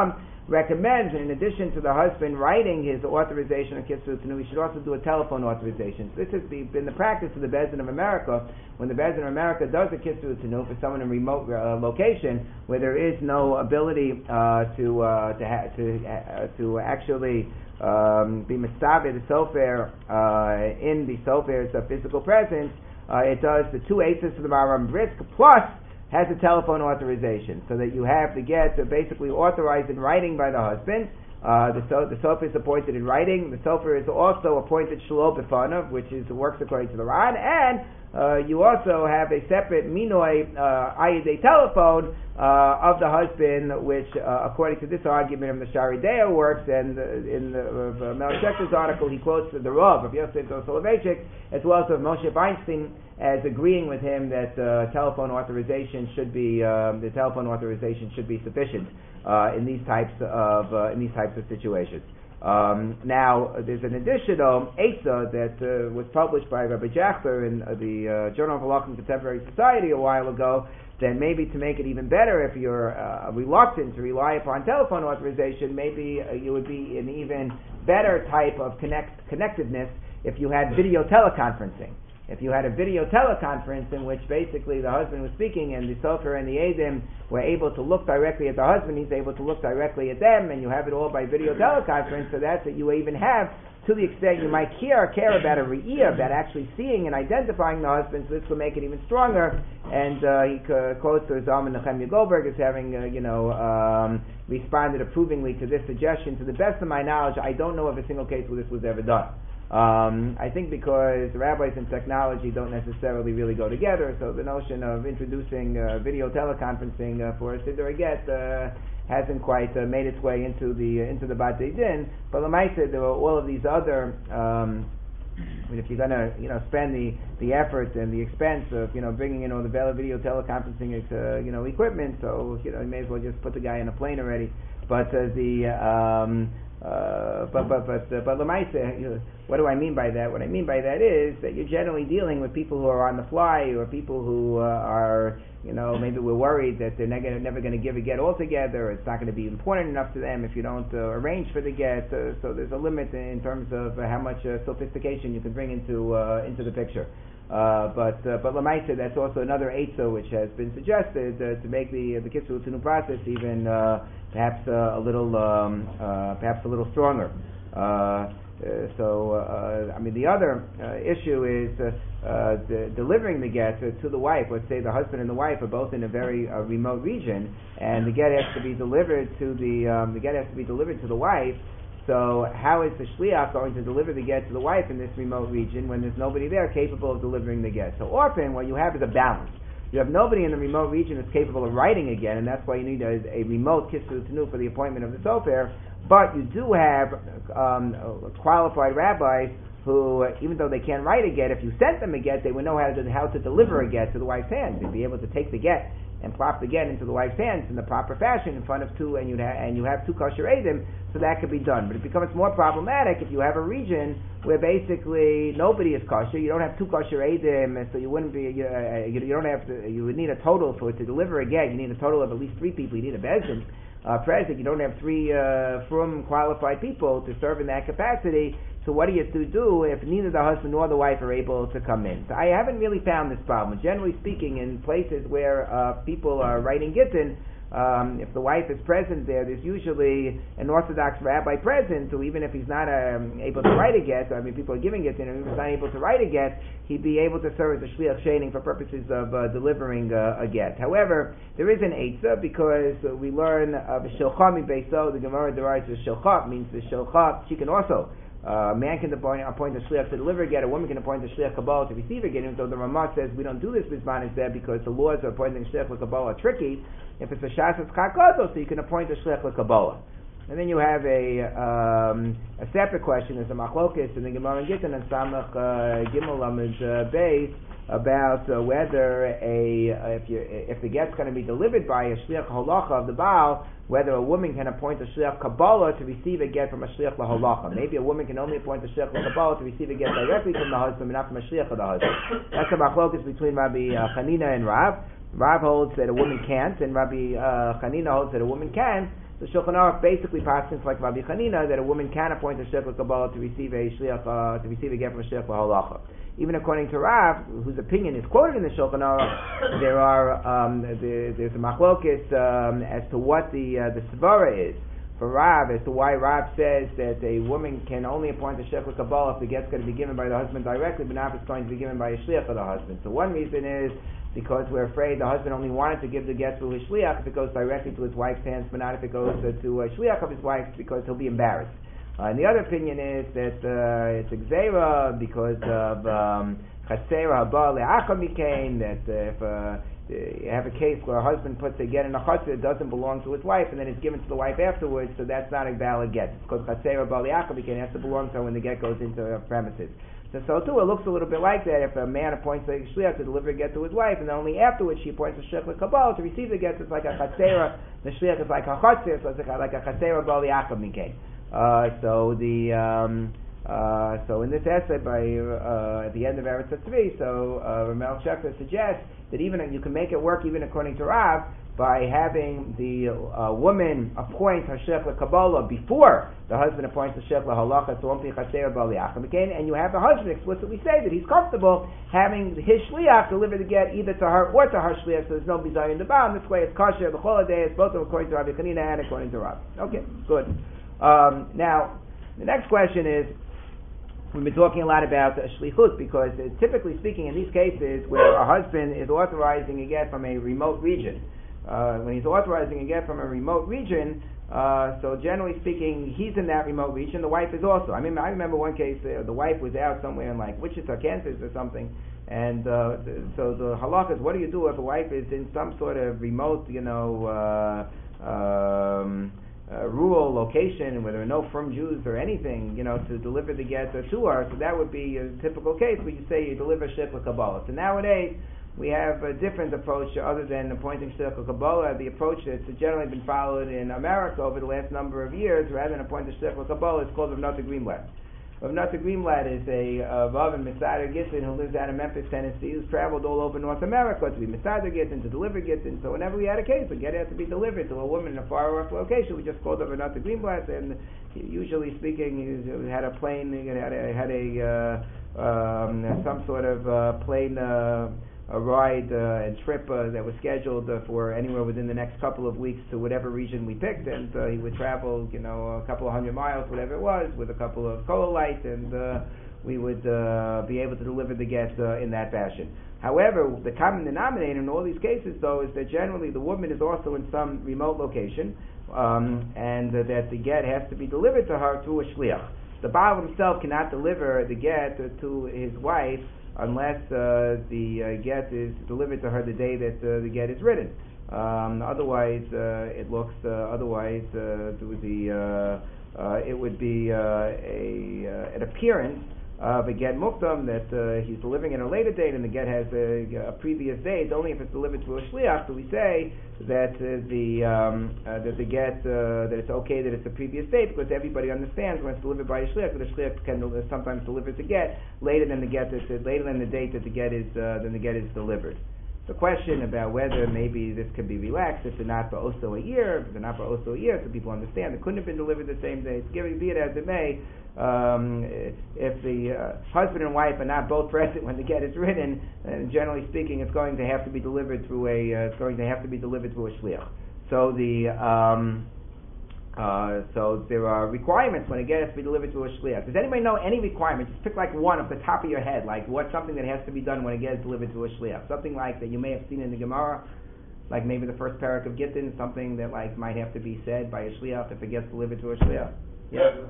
recommends that in addition to the husband writing his authorization of Kitzur Tanu, he should also do a telephone authorization. So this has been the practice of the Bezdin of America. When the Bezdin of America does a Kitzur Tanu for someone in a remote uh, location where there is no ability uh, to uh, to ha- to uh, to actually um, be mistabe the sofer uh, in the sofer's uh, physical presence, uh, it does the two eighths of the Maram Brisk plus has a telephone authorization, so that you have the get basically authorized in writing by the husband. Uh, the so, the sofer is appointed in writing. The sofer is also appointed shelo b'fanav, which is works according to the Ran, and uh, you also have a separate minoi uh, ayidei telephone uh, of the husband, which uh, according to this argument of the Shari Deo works, and uh, in the uh, Melchizedek's article he quotes the Rav of Yosef Soloveitchik as well as of Moshe Feinstein as agreeing with him that uh, telephone authorization should be um, the telephone authorization should be sufficient uh, in these types of uh, in these types of situations. Um, now, there's an additional Eitzah that uh, was published by Rabbi Jachber in uh, the uh, Journal of Halakha and Contemporary Society a while ago, that maybe to make it even better, if you're uh, reluctant to rely upon telephone authorization, maybe uh, you would be an even better type of connect connectedness if you had video teleconferencing. If you had a video teleconference in which basically the husband was speaking and the sofer and the edim were able to look directly at the husband, he's able to look directly at them, and you have it all by video teleconference, so that's what you even have, to the extent you might care, care about a re'iyah, about actually seeing and identifying the husband, so this will make it even stronger. And uh, he uh, quotes the Zalman Nechemia Goldberg as having, uh, you know, um, responded approvingly to this suggestion. To the best of my knowledge, I don't know of a single case where this was ever done. Um, I think because rabbis and technology don't necessarily really go together, so the notion of introducing uh, video teleconferencing uh, for a Siddur Get uh, hasn't quite uh, made its way into the uh, into the Batei Din. But Lamaisa, there are all of these other. Um, I mean, if you're gonna, you know, spend the, the effort and the expense of, you know, bringing in all the video teleconferencing, uh, you know, equipment, so you know, you may as well just put the guy in a plane already. But uh, the um, Uh, but but but uh, but Lamaisa, you know, what do I mean by that? What I mean by that is that you're generally dealing with people who are on the fly, or people who uh, are, you know, maybe we're worried that they're never, never going to give a get altogether. It's not going to be important enough to them if you don't uh, arrange for the get. Uh, so there's a limit in terms of uh, how much uh, sophistication you can bring into uh, into the picture. Uh, but uh, but Lamaisa, that's also another eitzah which has been suggested uh, to make the the Kitzur Tanu process even uh, perhaps uh, a little um, uh, perhaps a little stronger. Uh, uh, so uh, I mean, the other uh, issue is uh, uh, the, delivering the get to, to the wife. Let's say the husband and the wife are both in a very uh, remote region, and the get has to be delivered to the um, the get has to be delivered to the wife. So how is the shliach going to deliver the get to the wife in this remote region when there's nobody there capable of delivering the get? So often what you have is a balance. You have nobody in the remote region that's capable of writing a get, and that's why you need a, a remote Kitzur Tanu for the appointment of the sofer. But you do have um, qualified rabbis who, even though they can't write a get, if you sent them a get, they would know how to how to deliver a get to the wife's hands. They'd be able to take the get and plop the get into the wife's hands in the proper fashion in front of two, and you ha- and you have two kosher edim, so that could be done. But it becomes more problematic if you have a region where basically nobody is kosher. You don't have two kosher edim, so you wouldn't be. Uh, you, you don't have to. You would need a total for to deliver a get. You need a total of at least three people. You need a bezdin uh, present. You don't have three uh, from qualified people to serve in that capacity. So what do you have to do if neither the husband nor the wife are able to come in? So I haven't really found this problem. Generally speaking, in places where uh, people are writing gittin, um, if the wife is present there, there's usually an Orthodox rabbi present who, even if he's not um, able to write a get, I mean, people are giving gittin, and if he's not able to write a get, he'd be able to serve as a shliach shening for purposes of uh, delivering uh, a get. However, there is an eitzah, because uh, we learn of uh, shilcha mi beiso, the Gemara derives the shilcha, means the shilcha, she can also Uh, a man can appoint, appoint a shliach to deliver a get, a woman can appoint a shliach kabbalah to receive a get, even though the Ramah says we don't do this bisman is there because the laws of appointing shliach kabbalah are tricky. If it's a shas, it's chakato, so you can appoint a shliach kabbalah. And then you have a um, a separate question, there's a machlokes in the Gemara and Gittin and Samach uh, Gimel Amid uh, Beis about uh, whether a uh, if you if the get's going to be delivered by a shliach halacha of the Baal, whether a woman can appoint a shliach kabbalah to receive a get from a shliach lahalacha. Maybe a woman can only appoint a shliach kabbalah to receive a get directly from the husband, but not from a shliach of the husband. That's a machlokes between Rabbi uh, Chanina and Rav. Rav holds that a woman can't, and Rabbi uh, Chanina holds that a woman can. the Shulchan Aruch basically passes like Rabbi Chanina that a woman can appoint a Shliach L'Kabbalah to receive a Shliach, uh, to receive a get from a Shliach L'Halacha. Even according to Rav, whose opinion is quoted in the Shulchan Aruch, there are um, the, there's a machlokes um, as to what the uh, the svara is for Rav, as to why Rav says that a woman can only appoint a Shliach L'Kabbalah if the get's going to be given by the husband directly, but not if it's going to be given by a Shliach of the husband. So one reason is because we're afraid the husband only wanted to give the get to his shliach if it goes directly to his wife's hands, but not if it goes to, to a shliach of his wife, because he'll be embarrassed. Uh, and the other opinion is that uh, it's a gzeira because of chasera haba le'acha mikain, that uh, if uh, you have a case where a husband puts a get in a chasser that doesn't belong to his wife, and then it's given to the wife afterwards, so that's not a valid get. It's because chasera haba le'acha mikain has to belong to her when the get goes into her premises. So, so too, it looks a little bit like that if a man appoints a shliach to deliver a get to his wife, and then only afterwards she appoints a shliach l'kabbalah to receive the get. It's like a chatzera. The shliach is like a chatzera, so it's like a, like a chatzera b'al yacham mikein. Uh So the um, uh, so in this essay by uh, at the end of Eretz Tzvi, so uh, Ramel Shechter suggests that even you can make it work even according to Rav by having the uh, woman appoint her shliach l'kabbalah before the husband appoints the shliach l'halacha, so only chaser b'al yacham, and you have the husband explicitly say that he's comfortable having his shliach deliver the get either to her or to her shliach, so there's no bizayin in the bound. This way it's kosher, the holidays, both of them according to Rabbi Chanina and according to Rav. Okay, good. Um, now, the next question is, we've been talking a lot about uh, shlichut, because uh, typically speaking in these cases where a husband is authorizing a get from a remote region, Uh, when he's authorizing a get from a remote region, uh, so generally speaking, he's in that remote region, the wife is also. I mean, I remember one case, uh, the wife was out somewhere in like Wichita, Kansas or something, and uh, th- so the halakha is, what do you do if a wife is in some sort of remote, you know, uh, um, uh, rural location where there are no firm Jews or anything, you know, to deliver the get to her? So that would be a typical case where you say you deliver shliach l'kabbalah. So nowadays, we have a different approach other than appointing shliach l'kabbalah. The approach that's generally been followed in America over the last number of years, rather than appoint a shliach l'kabbalah, is called Rav Nata Greenblatt. Rav Nata Greenblatt is a uh, Rav and Mesader Gittin who lives out of Memphis, Tennessee, who's traveled all over North America to be Mesader Gittin, to deliver Gittin. So whenever we had a case, a get had to be delivered to a woman in a far off location, we just called Rav Nata Greenblatt, and usually speaking, he had a plane, he had a, had a uh, um, some sort of uh, plane uh, a ride uh, and trip uh, that was scheduled uh, for anywhere within the next couple of weeks to whatever region we picked, and uh, he would travel, you know, a couple of hundred miles, whatever it was, with a couple of cola lights, and uh, we would uh, be able to deliver the get uh, in that fashion. However, the common denominator in all these cases, though, is that generally the woman is also in some remote location, um, and uh, that the get has to be delivered to her through a shliach. The Baal himself cannot deliver the get uh, to his wife unless uh, the uh, get is delivered to her the day that uh, the get is written. Um, otherwise, uh, it looks. Uh, otherwise, uh, the uh, uh, it would be uh, a uh, an appearance of a get mukdam that uh, he's delivering at a later date, and the get has a, a previous date. Only if it's delivered to a shliach do we say that uh, the um, uh, that the get uh, that it's okay that it's a previous date, because everybody understands when it's delivered by a shliach that the shliach can uh, sometimes deliver the get later than the get that, uh, later than the date that the get is uh, than the get is delivered. The question about whether maybe this could be relaxed if they're not for also a year, if they're not for also a year, so people understand it couldn't have been delivered the same day. Give it, be it as it may, um, if the uh, husband and wife are not both present when the get is written, and generally speaking, it's going to have to be delivered through a uh, it's going to have to be delivered through a shliach. So the um, Uh, so there are requirements when a get has to be delivered to a shliach. Does anybody know any requirements? Just pick like one off the top of your head, like what's something that has to be done when a get is delivered to a shliach. Something like that you may have seen in the Gemara, like maybe the first parak of Gittin, something that like might have to be said by a shliach if it gets delivered to a shliach. Yeah.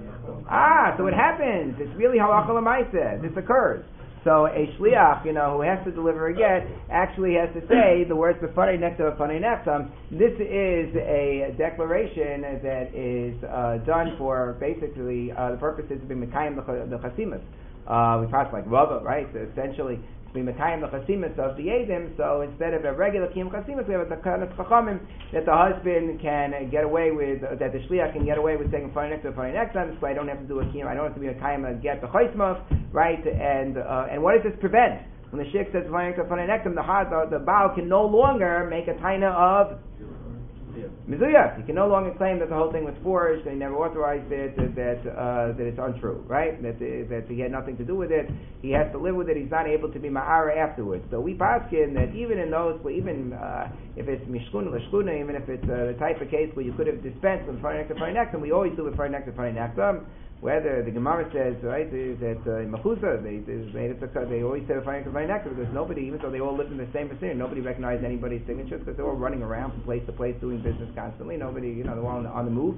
Ah, so it happens. It's really halacha l'maaseh. This occurs. So a shliach, you know, who has to deliver a get, actually has to say the words "b'fanei nekta b'fanei nechtam." This is a declaration that is uh, done for basically uh, the purposes of being mekayim the chasimas. Uh, we pass like Rava, right? So essentially, to be mekayim the chasimas of the edim. So instead of a regular kiyum chasimas, we have a takanat chachamim that the husband can get away with, uh, that the shliach can get away with saying "b'fanei nekta b'fanei nechtam." This way, I don't have to do a kiyum. I don't have to be mekayim a get the chaismav. Right, and uh, and what does this prevent? When the sheikh says the the Baal can no longer make a taina of Mizuyas. You can no longer claim that the whole thing was forged and he never authorized it, that that, uh, that it's untrue, right? That that he had nothing to do with it. He has to live with it. He's not able to be ma'ara afterwards. So we paskin that even in those, even uh, if it's mishkuna l'shkuna, even if it's uh, the type of case where you could have dispensed with farinekta farinekta, we always do with farinekta farinekta. Whether the Gemara says, right, that uh, in Machusa, they, they, they, they always say farinekta farinekta because nobody, even though they all lived in the same vicinity, nobody recognized anybody's signatures because they were all running around from place to place doing business constantly. Nobody, you know, they were on the, on the move.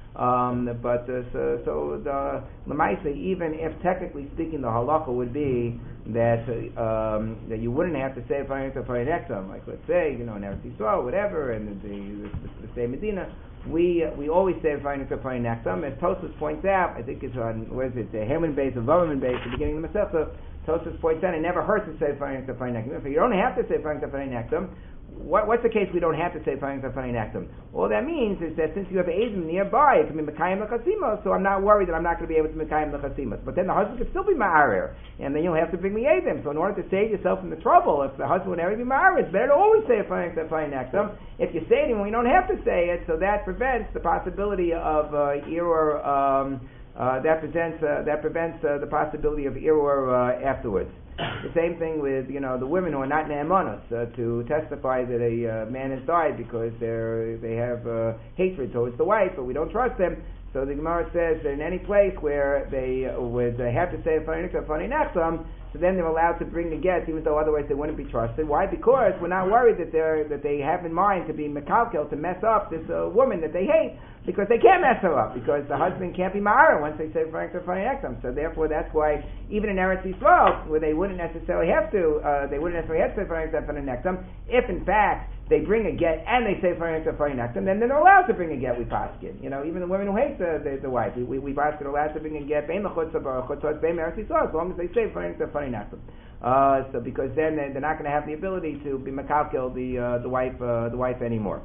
Um, but uh, so, so the Lamaisa, even if technically speaking the halacha would be that uh, um, that you wouldn't have to say farinekta farinekta, like let's say, you know, in Eretz Yisrael, whatever, and the the, the, the same Medina. We we always say farinekta farinekta. As Tosfos points out, I think it's on where is it the Haman base or Vaman base, the beginning of the Masechta. Tosfos points out it never hurts to say farinekta farinekta. If you don't have to say farinekta farinekta, what what's the case we don't have to say farinekta farinekta? All that means is that since you have Eidim nearby, it can be mekayim lechasimas. So I'm not worried that I'm not going to be able to mekayim lechasimas. But then the husband could still be ma'arer, and then you'll have to bring me Eidim. So in order to save yourself from the trouble, if the husband would never be ma'arer, it's better to always say farinekta farinekta. If you say it, and we don't have to say it, so that prevents the possibility of uh, error. Um, uh, that presents uh, that prevents uh, the possibility of error uh, afterwards. The same thing with, you know, the women who are not ne'emanos uh, to testify that a uh, man has died because they're they have uh, hatred towards the wife, but we don't trust them. So the Gemara says that in any place where they uh, would uh, have to say farinekta farinekta, so then they're allowed to bring the get, even though otherwise they wouldn't be trusted. Why? Because we're not worried that they that they have in mind to be mekalkel, to mess up this uh, woman that they hate, because they can't mess her up, because the husband can't be ma'ara once they say farinekta farinekta. So therefore, that's why even in Eretz Yisrael, where they wouldn't necessarily have to, uh, they wouldn't necessarily have to say farinekta farinekta, if in fact they bring a get and they say farinekta farinekta, then they're allowed to bring a get. We paskin, you know, even the women who hate the the, the wife, we we, we paskin are allowed to bring a get bein l'chutzah b'chutzah bein Eretz Yisrael, as long as they say farinekta farinekta. Uh, so because then they're, they're not going to have the ability to be mekalkel the uh, the wife uh, the wife anymore.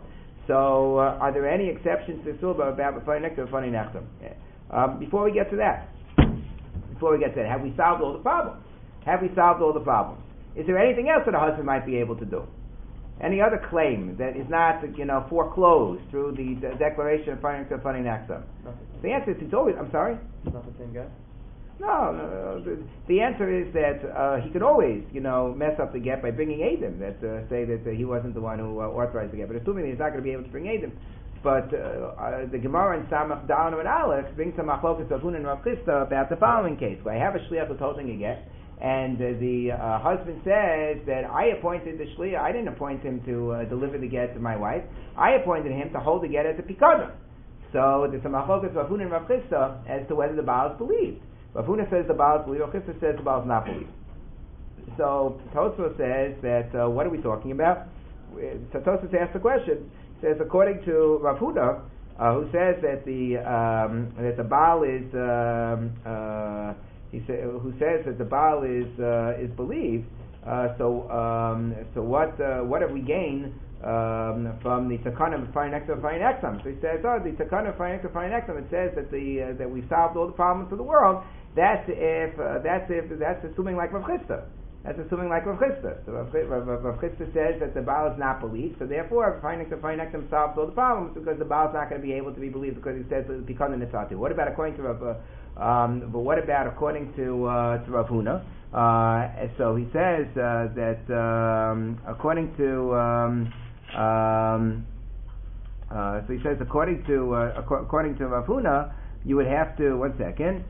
So uh, are there any exceptions to Silba about farinekta or farinekta? Um, before we get to that, before we get to that, have we solved all the problems? Have we solved all the problems? Is there anything else that a husband might be able to do? Any other claim that is not, you know, foreclosed through the de- declaration of farinekta farinekta? The answer is it's always. I'm sorry. It's not the same guy. No, no, no. The, the answer is that uh, he could always, you know, mess up the get by bringing Eidim that uh, say that uh, he wasn't the one who uh, authorized the get. But assuming he's not going to be able to bring Eidim, but uh, uh, the Gemara in Samach Dalan and Aleph brings some machlokas of Hun and Rav Chisda about the following case: where I have a shliach who's holding a get, and uh, the uh, husband says that I appointed the shliach. I didn't appoint him to uh, deliver the get to my wife. I appointed him to hold the get as a pikadon. So there's some machlokas of Hun and Rav Chisda as to whether the Baal is believed. Rav Huna says the Baal is believed, Rav Chisda says the Baal is not believed. So Tosfos says that, uh, what are we talking about? So Tosfos asks the question, says according to Rav Huna, uh, who says that the um, that the Baal is um, uh, he say, who says that the Baal is uh, is believed. Uh, so um, so what uh, what have we gained um, from the Takana of Farinekta Farinektam? So he says, oh, the Takana of Farinekta Farinektam, it says that the uh, that we've solved all the problems of the world. That's if uh, that's if that's assuming like Rav Chisda. That's assuming like Rav Chisda. So Rav, Rav, Rav, Rav Chisda says that the Baal is not believed. So therefore, Farinekta Farinektam solves all the problems because the Baal is not going to be able to be believed because he says it's become the Nitzati. What about according to Rav? Uh, um, but what about according to uh, to Rav Huna? Uh, so he says uh, that um, according to um, um, uh, so he says according to uh, ac- according to Rav Huna, you would have to one second.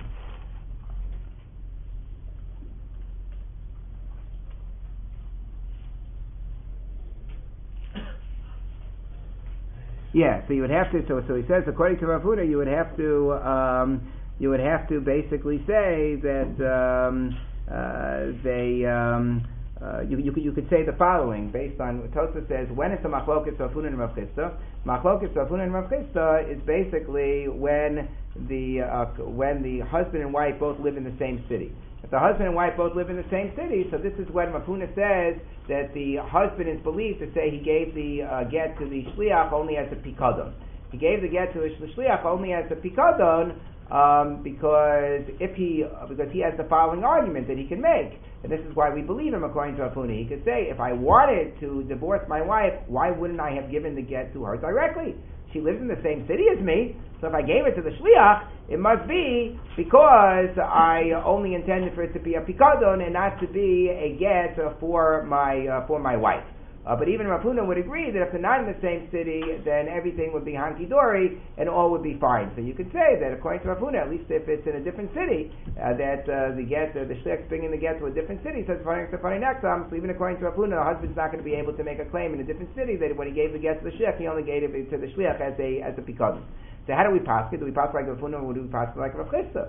Yeah, so you would have to. So, so he says, according to Rav Huna, you would have to. Um, you would have to basically say that um, uh, they. Um, uh, you, you could you could say the following based on Tosfos says when it's a machlokas Rav Huna and Rav Chisda. Machlokas Rav Huna and Rav Chisda is basically when the uh, when the husband and wife both live in the same city. If the husband and wife both live in the same city, so this is when Rav Huna says that the husband is believed to say he gave the uh, get to the shliach only as a pikadon. He gave the get to the shliach only as a pikadon, um, because if he because he has the following argument that he can make, and this is why we believe him according to Rav Huna. He could say, if I wanted to divorce my wife, why wouldn't I have given the get to her directly? She lives in the same city as me, so if I gave it to the shliach, it must be because I only intended for it to be a pikadon and not to be a get for my uh, for my wife. Uh, but even Rav Huna would agree that if they're not in the same city, then everything would be hanky-dory and all would be fine. So you could say that according to Rav Huna, at least if it's in a different city, uh, that uh, the get, uh, the shliach bringing the get to a different city, says so even according to Rav Huna, the husband's not going to be able to make a claim in a different city that when he gave the get to the shliach, he only gave it to the shliach as a as a pikadon. So how do we pass it? Do we pass like Rav Huna or do we pass like Rav Chisda?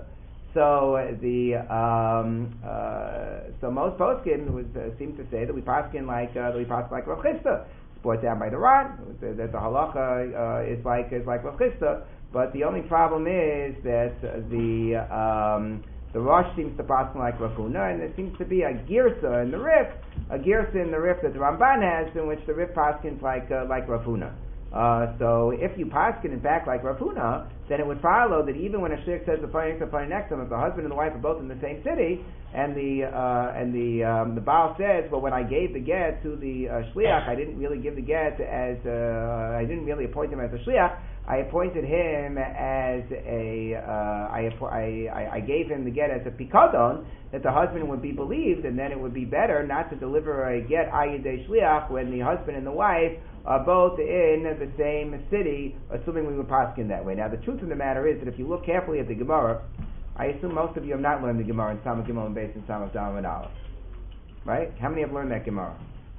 So uh, the um, uh, so most poskim would uh, seem to say that we paskin like uh, that we pass like Rav Chisda. It's brought down by the Ran that the halacha uh, is like is like Rav Chisda. But the only problem is that uh, the um, the Rosh seems to pass like Rav Huna, and there seems to be a girsa in the Rif, a girsa in the Rif that the Ramban has, in which the Rif paskins like uh, like Rav Huna. Uh, so if you paskin it back like Rav Huna, then it would follow that even when a shliach says the funny next funny next if the husband and the wife are both in the same city, and the uh, and the um, the Baal says, well, when I gave the get to the uh, shliach, I didn't really give the get as uh, I didn't really appoint him as a shliach. I appointed him as a uh, I, I I gave him the get as a pikadon, that the husband would be believed, and then it would be better not to deliver a get ayidei shliach when the husband and the wife are both in the same city, assuming we would paskin that way. Now, the truth of the matter is that if you look carefully at the Gemara, I assume most of you have not learned the Gemara in Samach Gimel and Beis and Samach Daled and Aleph. Right? How many have learned that Gemara?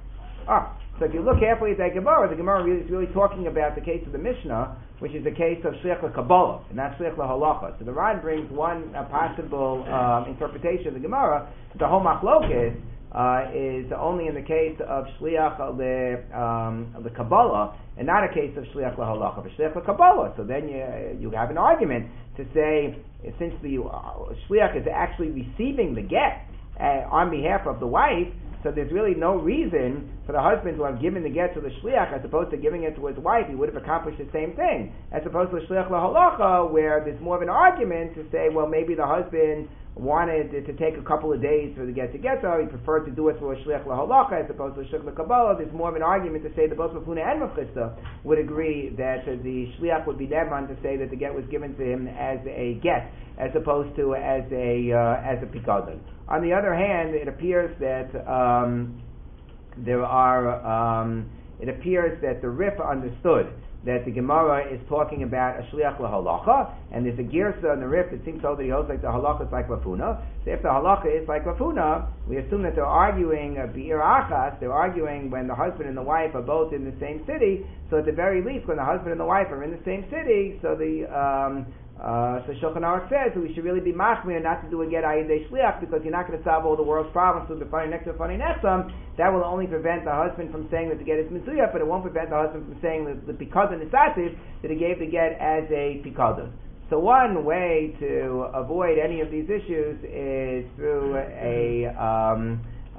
Ah, so if you look carefully at that Gemara, the Gemara really is really talking about the case of the Mishnah, which is the case of Shliach LaKabbalah, and not Shliach LaHalacha. So the Ran brings one uh, possible um, interpretation of the Gemara. The whole machlokes Uh, is only in the case of shliach le um, the Kabbalah, and not a case of shliach lahalacha, but shliach Kabbalah. So then you you have an argument to say, since the uh, shliach is actually receiving the get uh, on behalf of the wife, so there's really no reason for the husband to have given the get to the shliach as opposed to giving it to his wife. He would have accomplished the same thing, as opposed to shliach lahalacha, where there's more of an argument to say, well, maybe the husband wanted to take a couple of days for the get to get to, he preferred to do it for a shliach lahalacha as opposed to a shliach l'kabbalah. There's more of an argument to say that both Rav Huna and Rav Chisda would agree that uh, the shliach would be neman to say that the get was given to him as a get as opposed to as a uh, as a pikadon. On the other hand, it appears that um, there are um, it appears that the Rif understood that the Gemara is talking about a shliach lahalacha, and there's a girsa in the Rif that seems so that he holds like the halacha is like Rav Huna. So if the halacha is like Rav Huna, we assume that they're arguing uh, bi'ir achas, they're arguing when the husband and the wife are both in the same city. So at the very least, when the husband and the wife are in the same city, so the um, Uh, so Shulchan Aruch says that we should really be machmir not to do a get ayidei shliach, because you're not going to solve all the world's problems through the funny next to funny netsam. That will only prevent the husband from saying that the get is mizuyah, but it won't prevent the husband from saying that the pikadon is ativ, that he gave the get as a pikadon. So one way to avoid any of these issues is through a um,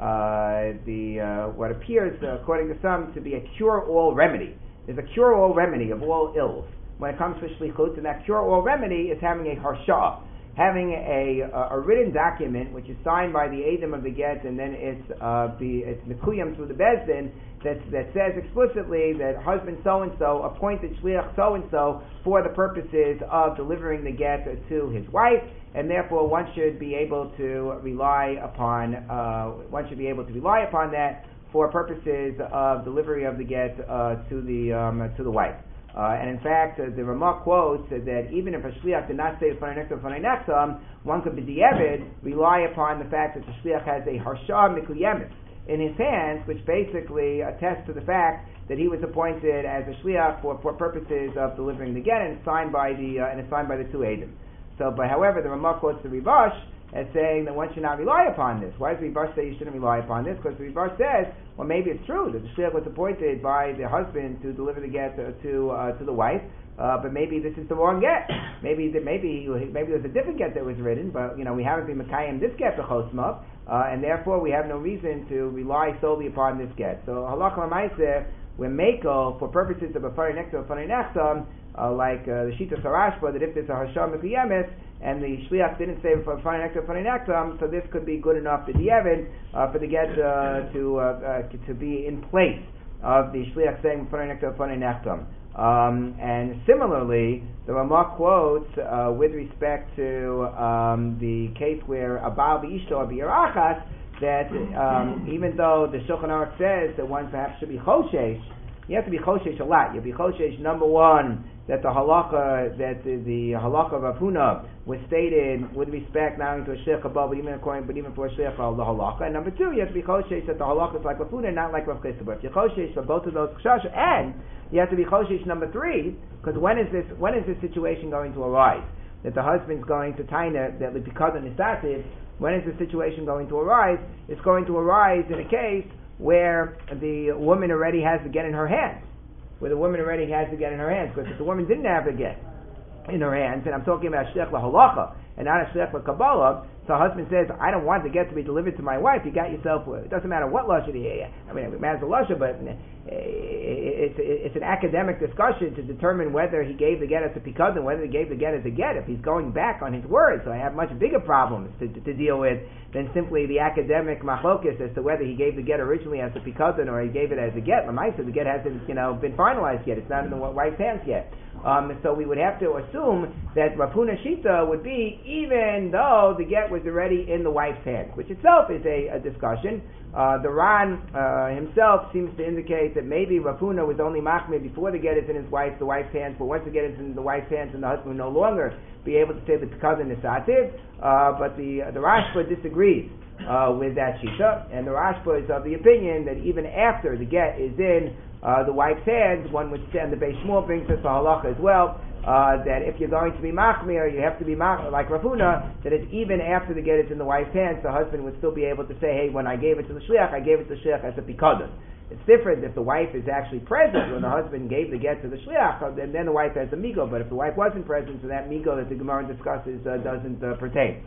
uh, the uh, what appears, uh, according to some, to be a cure-all remedy. There's a cure-all remedy of all ills when it comes to shlichut, and that cure-all remedy is having a harsha, having a, a a written document which is signed by the edim of the get, and then it's uh, the it's nekuyam through the bezdin that that says explicitly that husband so and so appointed shliach so and so for the purposes of delivering the get to his wife, and therefore one should be able to rely upon uh, one should be able to rely upon that for purposes of delivery of the get uh, to the um, to the wife. Uh, and in fact, uh, the Ramah quotes uh, that even if a shliach did not say funny next funny next one could be di'evid, rely upon the fact that the shliach has a harsha mikuyemis in his hands, which basically attests to the fact that he was appointed as a shliach for, for purposes of delivering the get, and it's signed by the uh, and it's signed by the two edim. So, but however, the Ramah quotes the Rivash as saying that one should not rely upon this. Why does the Rivash say you shouldn't rely upon this? Because the Rivash says, well, maybe it's true that the shliach was appointed by the husband to deliver the get to to, uh, to the wife, uh, but maybe this is the wrong get. Maybe that maybe maybe there's a different get that was written, but you know we haven't been mekayim this get to chosma, uh, and therefore we have no reason to rely solely upon this get. So halach l'maaseh, we're makel for purposes of a funny next to a funny nexam, uh, like uh, the Shita Sarashba, that if there's a Hasham Mekuyemes, and the shliach didn't say funny nectar, funny nectar, so this could be good enough to di'evid uh, for the get uh, to uh, uh, to be in place of the shliach saying funny nectar, funny nectar. Um, and similarly, the Ramah quotes uh, with respect to um, the case where a baal v'ishto or b'yirachas, that um, even though the Shulchan Aruch says that one perhaps should be choshesh, you have to be choshesh a lot. You have to be choshesh, number one, that the halacha, that the, the halacha of Rav Huna was stated with respect not only to a shliach above, but even according, but even for a shliach of the halacha. And number two, you have to be choshesh that the halacha is like Rav Huna, not like Rav Chisda. If you're choshesh for both of those chashas, and you have to be choshesh number three, because when is this when is this situation going to arise? That the husband's going to taina that because of nisativ. When is the situation going to arise? It's going to arise in a case where the woman already has the get in her hands. Where the woman already has the get in her hands. Because if the woman didn't have the get in her hands, and I'm talking about shliach lahalacha and not a shliach lakabbalah, so a husband says, I don't want the get to be delivered to my wife. You got yourself, it doesn't matter what lashon he is. I mean, it matters the lashon, but it's, it's an academic discussion to determine whether he gave the get as a pikadon, whether he gave the get as a get. If he's going back on his word, so I have much bigger problems to, to, to deal with than simply the academic machlokas as to whether he gave the get originally as a pikadon or he gave it as a get. L'maisa, the get hasn't, you know, been finalized yet. It's not in the wife's hands yet. Um, so we would have to assume that Rav Huna Shita would be even though the get was already in the wife's hands, which itself is a, a discussion. Uh, the Ran uh, himself seems to indicate that maybe Rav Huna was only machmir before the get is in his wife, the wife's hands, but once the get is in the wife's hands, and the husband will no longer be able to say the pikadon nisativ. Uh, but the uh, the Rashba disagrees uh, with that shita, and the Rashba is of the opinion that even after the get is in Uh, the wife's hands, one would say, and the Beis Shmuel brings us a halacha as well, uh, that if you're going to be machmir, you have to be machmir, like Rav Huna, that it's even after the get is in the wife's hands, the husband would still be able to say, hey, when I gave it to the shliach, I gave it to the shliach as a pikadon. It's different if the wife is actually present when the husband gave the get to the shliach, and then the wife has a migo, but if the wife wasn't present, so that migo that the Gemara discusses uh, doesn't uh, pertain.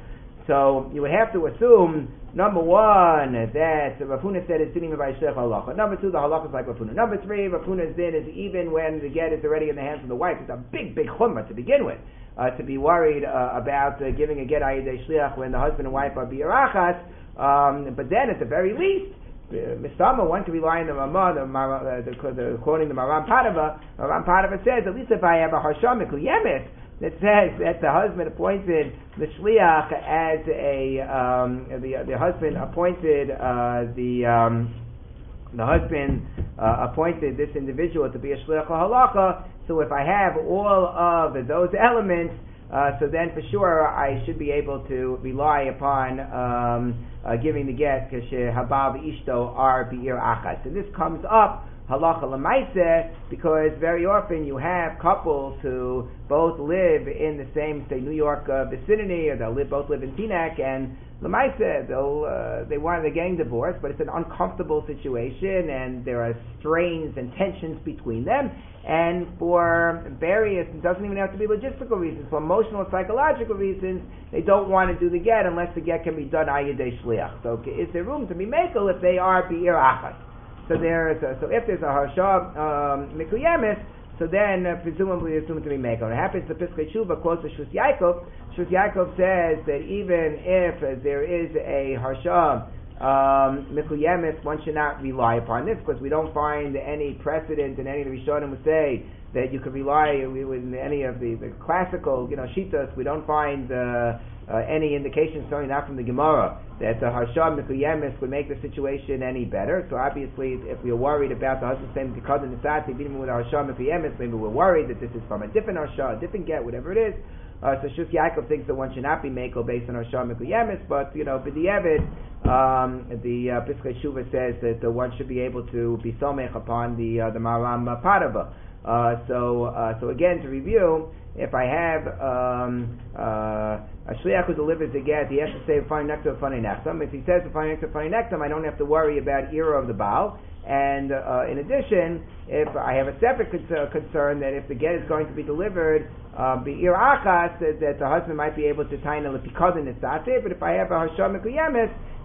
So you would have to assume, number one, that Rav Huna said it's sitting by shliach halacha. Number two, the halacha is like Rav Huna. Number three, Rav Huna's din is even when the get is already in the hands of the wife. It's a big, big chumrah to begin with. Uh, to be worried uh, about uh, giving a get ayidei shliach when the husband and wife are b'yirachas. Um, but then, at the very least, Mistama, one can rely on the Ramah, the, uh, the, the, quoting the Maram Padava. Maram Padava says, at least if I have a harsham mikuyemis, that says that the husband appointed the shliach as a um, the the husband appointed uh, the um, the husband uh, appointed this individual to be a shliach halacha. So if I have all of those elements, uh, so then for sure I should be able to rely upon um, uh, giving the get because habal v'ishto are be'ir achas. And this comes up halacha l'maiseh, because very often you have couples who both live in the same, say, New York uh, vicinity, or they'll live, both live in Teaneck, and l'maiseh, they'll uh, they want they're getting divorced, but it's an uncomfortable situation, and there are strains and tensions between them, and for various, it doesn't even have to be logistical reasons, for emotional and psychological reasons, they don't want to do the get unless the get can be done ayidei shliach. So is there room to be mekel if they are be'ir achas? So there is a, so if there's a harsha um, mikuyemis, so then uh, presumably it's assumed to be mekel. It happens to Piskei Tshuva close to Shus Yaakov. Shus Yaakov says that even if uh, there is a harsha um, mikuyemis, one should not rely upon this because we don't find any precedent in any of the Rishonim who say that you could rely in any of the, the classical, you know, shitas. We don't find uh, uh, any indications, certainly not from the Gemara, that the harsha mikuyemis would make the situation any better. So obviously, if we're worried about the husband saying because of the nisati, even with the harsha mikuyemis, maybe we're worried that this is from a different harsha, a different get, whatever it is. Uh, so Shus Yaakov thinks that one should not be mekel based on harsha mikuyemis, but you know, b'di'evid, um, the uh, Piskei Tshuva says that uh, one should be able to be somech upon the uh, the Maram uh, Padava. Uh, so, uh, so again, to review, if I have um, uh, a shliach who delivers the get, he has to say funny nektar, funny nektam. If he says funny nektar, funny nektam, I don't have to worry about era of the baal. And uh, in addition, if I have a separate con- concern that if the get is going to be delivered uh, be'ir achas, that, that the husband might be able to taina lepikadon nisate. But if I have a harsha mikuyemis,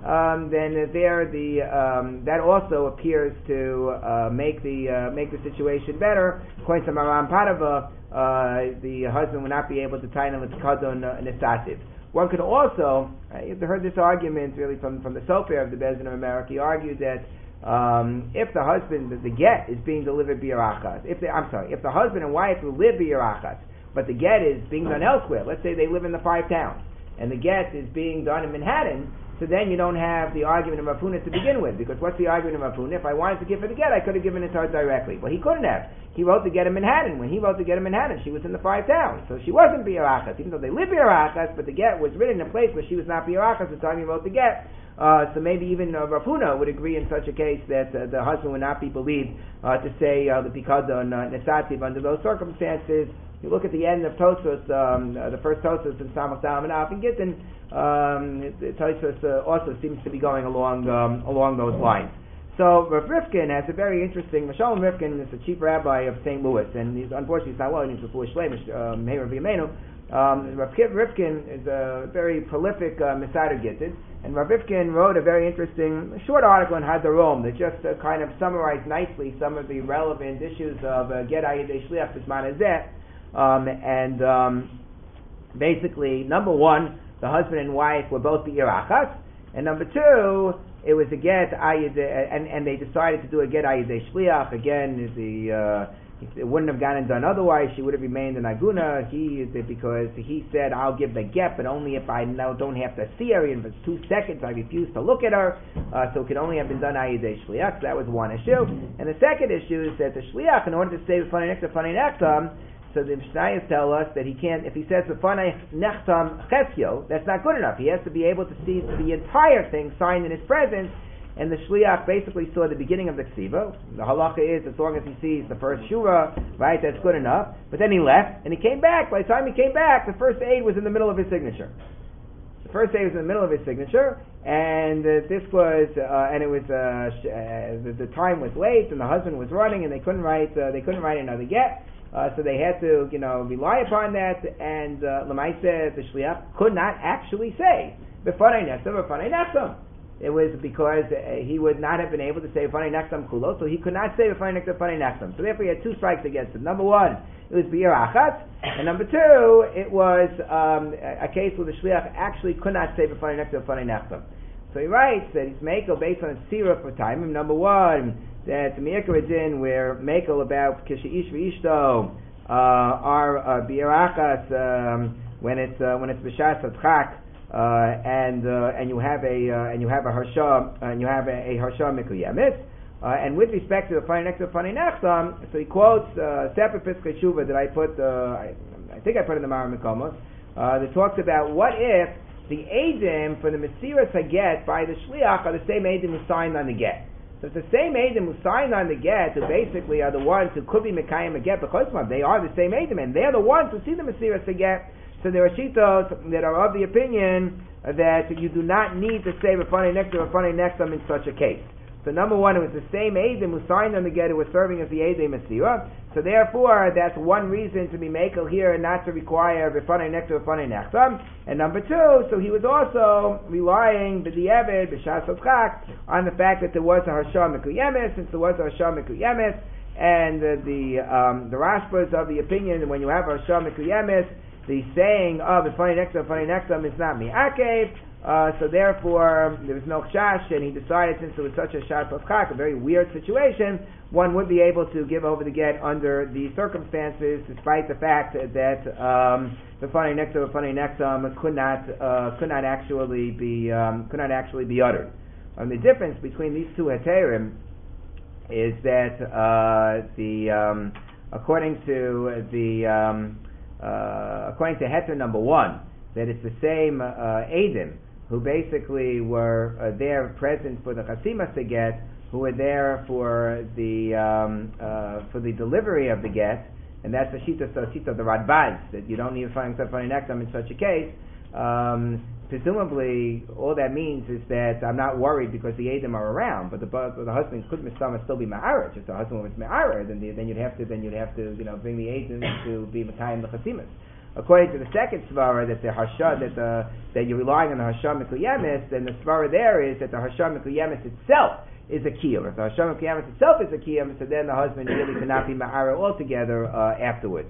um, then there the um, that also appears to uh, make the uh, make the situation better. According to Maran Padava, uh, the husband would not be able to tie him with kadon nesativ. One could also, uh, you've heard this argument really from, from the Sofer of the Beis Din of America. He argued that um, if the husband, the, the get is being delivered b'yarachas, if they, I'm sorry, if the husband and wife will live b'yarachas, but the get is being done elsewhere, let's say they live in the five towns, and the get is being done in Manhattan, so then you don't have the argument of Rav Huna to begin with, because what's the argument of Rav Huna? If I wanted to give her the get, I could have given it to her directly. Well, he couldn't have. He wrote the get in Manhattan. When he wrote the get in Manhattan, she was in the five towns, so she wasn't b'yarachas, even though they live b'yarachas, but the get was written in a place where she was not b'yarachas at the time he wrote the get. Uh, so maybe even uh, Rav Huna would agree in such a case that uh, the husband would not be believed uh, to say uh, the pikadon uh, nesativ under those circumstances. You look at the end of Tosfos, um, uh, the first Tosfos in Samach Daled and Alef in Gittin, um, Tosfos uh, also seems to be going along um, along those lines. So Rav Rifkin has a very interesting. Shalom Rifkin is the chief rabbi of Saint Louis, and he's unfortunately he's not well. He's a foolish Shleimish, Meir V'Yameinu. Um, Rav Rifkin is a very prolific uh, Mesader Gittin, and Rav Rifkin wrote a very interesting short article in Hadarom that just uh, kind of summarized nicely some of the relevant issues of uh, Get Ayidei Shliach B'Zman Hazeh. Um, and um, basically, number one, the husband and wife were both b'yarachas, and number two, it was a get ayidei, and, and they decided to do a get ayidei shliach. Again, the uh, it wouldn't have gone and done otherwise. She would have remained in aguna. He because he said, "I'll give the get, but only if I now don't have to see her. And for two seconds, I refuse to look at her. Uh, so it could only have been done ayidei shliach." So that was one issue. And the second issue is that the shliach, in order to say funny next to funny next so the Mishnayos tell us that he can't, if he says "V'fanei nechtam chetzio," that's not good enough. He has to be able to see the entire thing signed in his presence. And the shliach basically saw the beginning of the ksiva. The halacha is as long as he sees the first shura, right, that's good enough. But then he left and he came back. By the time he came back, the first aid was in the middle of his signature. The first aid was in the middle of his signature, and uh, this was, uh, and it was uh, sh- uh, the, the time was late, and the husband was running, and they couldn't write, uh, they couldn't write another get. Uh, so they had to, you know, rely upon that, and uh, Lamaisa, the shliach, could not actually say "B'fanei nechtam, b'fanei nechtam." It was because uh, he would not have been able to say "B'fanei nechtam kulo," so he could not say "B'fanei nechtam, b'fanei nechtam." So therefore, he had two strikes against him. Number one, it was b'yarachas, and number two, it was um, a, a case where the shliach actually could not say "B'fanei nechtam, b'fanei nechtam." So he writes that he's makel based on a sirah for time. Number one, that the Me'ikar Din where makel about kishish v'ishto uh, are uh, b'yarachas um, when it's uh, when it's b'shas adchak. Uh, and uh, and you have a uh, and you have a harsha and you have a, a harsha mikuyemis. Uh, and with respect to the funny next to funny nechtam, so he quotes uh, Sefer Piskei Tshuva that I put uh, I, I think I put in the Mara Mikomos uh, that talks about what if the edim for the Mesiras Haget by the shliach are the same edim who signed on the get. So it's the same edim who signed on the get who basically are the ones who could be mekayim a get because they are the same edim and they're the ones who see the Mesiras Haget. So there are shitos that are of the opinion that you do not need to say "B'fanei nechtam, b'fanei nechtam" in such a case. So number one, it was the same edim who signed on the get who was serving as the edei mesira. So therefore, that's one reason to be makel here and not to require "B'fanei nechtam, b'fanei nechtam." And number two, so he was also relying b'di'eved b'shas adchak on the fact that there was a harsha mekuyemes, since there was a harsha mekuyemes, and uh, the um, the Rashba is of the opinion that when you have a harsha mekuyemes, the saying of "B'fanei nechtam, b'fanei nechtam" is not mi'akev, uh, so therefore there was no chash, and he decided since it was such a shas adchak, a very weird situation, one would be able to give over the get under the circumstances, despite the fact that um, "B'fanei nechtam, b'fanei nechtam" could not uh, could not actually be um, could not actually be uttered. Um, the difference between these two heterim is that uh, the um, according to the um, Uh, according to heter number one, that it's the same uh, edim who basically were uh, there present for the chasima get, who were there for the um, uh, for the delivery of the get, and that's the shita so shita the Radbaz that you don't need to find funny nechtam in such a case. Um, presumably, all that means is that I'm not worried because the edim are around, but the but the husband could mistama still be ma'aret. If the husband was ma'aret, then the, then you'd have to then you'd have to you know bring the edim to be mekayim the chasimas. According to the second svara, that the harsha, that the that you're relying on the harsha mekuyemis, then the svara there is that the harsha mekuyemis itself is a kiyum. If the harsha mekuyemis itself is a kiyum, so then the husband really cannot be ma'ara altogether uh, afterwards.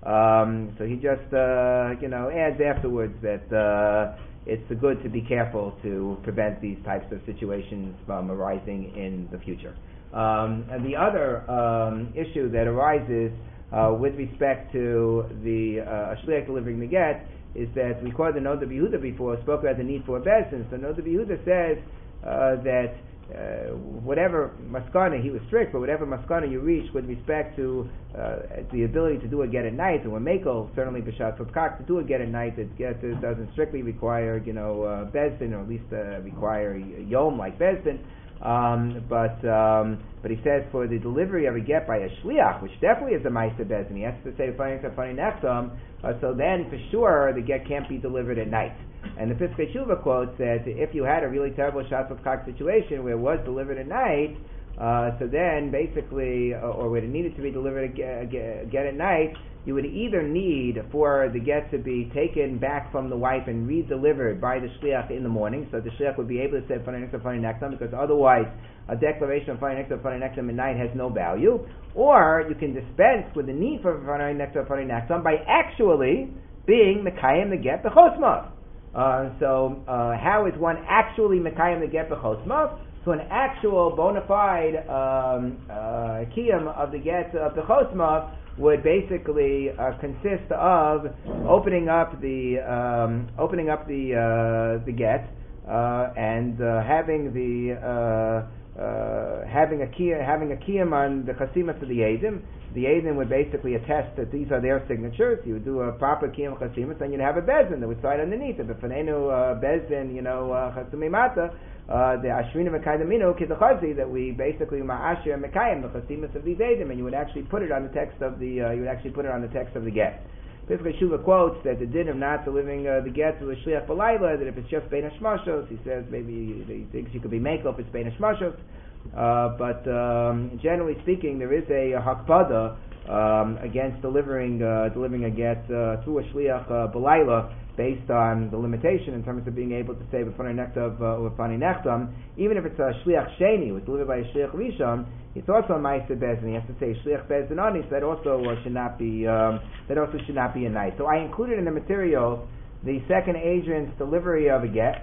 Um, so he just uh, you know adds afterwards that uh, it's good to be careful to prevent these types of situations from arising in the future. Um, and the other um, issue that arises uh, with respect to the uh, shliach delivering the get is that we quoted the Noda B'Yehuda before, spoke about the need for a bezin. So Noda B'Yehuda says uh, that uh, whatever maskana, he was strict, but whatever maskana you reach with respect to uh, the ability to do a get at night, and when Mekel, certainly B'Shat Tzedkak, to do a get at night, it get, it doesn't strictly require, you know, uh, bezin, or at least uh, require yom like bezin. Um, but um, but he says for the delivery of a get by a shliach, which definitely is a ma'aser bezin, he has to say funny funny nechtam. Uh, so then for sure the get can't be delivered at night. And the Piskei Tshuva quotes that if you had a really terrible Shat Tzedkak situation where it was delivered at night, uh, so then basically, uh, or where it needed to be delivered a get, get at night, you would either need for the get to be taken back from the wife and re-delivered by the shliach in the morning, so the shliach would be able to say funny nechtam, funny nechtam, because otherwise a declaration of funny nechtam, funny nechtam at night has no value. Or you can dispense with the need for funny nechtam, funny nechtam by actually being mekayim the get b'chosma. Uh, so uh, how is one actually mekayim the get b'chosma? So an actual bona fide um, uh, kiyum of the get of the chosma would basically uh, consist of opening up the um, opening up the uh, the get uh, and uh, having the uh, uh, having a kiyum having a kiyum on the chasimas of the edim. The edim would basically attest that these are their signatures. You would do a proper kiyum chasimas, and you'd have a bezin that would sign underneath it. But fanenu uh, bezin, you know, chasumi mata. Uh, the Ashrina Mekaydamino Kidachazi, that we basically Ma'asher and Mekayim, the Chasimas of these Edim, and you would actually put it on the text of the uh, you would actually put it on the text of the get. Piskei Tshuva quotes that the din of not delivering uh, the get to a shliach b'layla, that if it's just bein hashmashos, he says maybe he thinks you could be make if it's bein hashmashos. Uh, but um, generally speaking, there is a, a hakpada um, against delivering uh, delivering a get uh, through a shliach uh, b'layla, based on the limitation in terms of being able to say b'fanei nechtav or b'fanei nechtam, even if it's a shliach sheni, was delivered by a shliach rishon, it's also a ma'aser bezin. He has to say shliach bezin anis. That also uh, should not be um, that also should not be a night. So I included in the material the second agent's delivery of a get,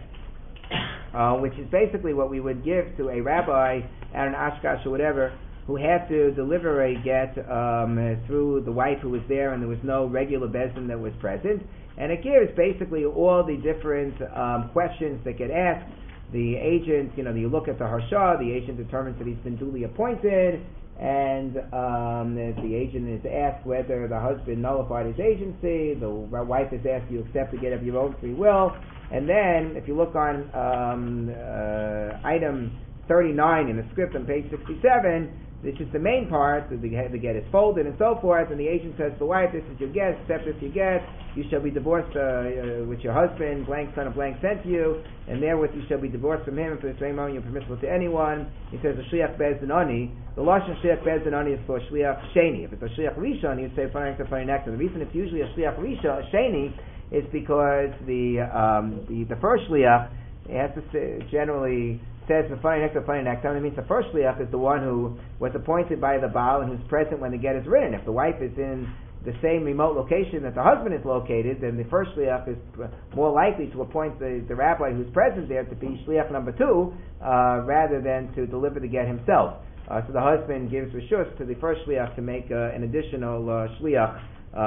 uh, which is basically what we would give to a rabbi at an ashkash or whatever, who had to deliver a get um, through the wife who was there, and there was no regular bezin that was present. And it gives basically all the different um, questions that get asked. The agent, you know, you look at the harsha, the agent determines that he's been duly appointed, and um, the agent is asked whether the husband nullified his agency. The wife is asked, do you accept the get of your own free will? And then, if you look on um, uh, item thirty-nine in the script on page sixty-seven, this is the main part. The, the get is folded and so forth, and the agent says to the wife, this is your get, accept this you get, you shall be divorced uh, uh, with your husband, blank son of blank sent to you, and therewith you shall be divorced from him, and for the same moment you're permissible to anyone. He says, a shliach bezin ani. The lashon shliach bezin ani is for shliach sheni. If it's a shliach rishon, you say funny nechtam, funny nechtam. The reason it's usually a shliach rishon, sheni, is because the um, the, the first shliach, it has to say, generally says the funny nechtam, funny nechtam. It means the first shliach is the one who was appointed by the Baal and who's present when the get is written. If the wife is in the same remote location that the husband is located, then the first shliach is more likely to appoint the, the rabbi who's present there to be shliach number two, uh, rather than to deliver the get himself. Uh, so the husband gives reshus to the first shliach to make uh, an additional uh, shliach,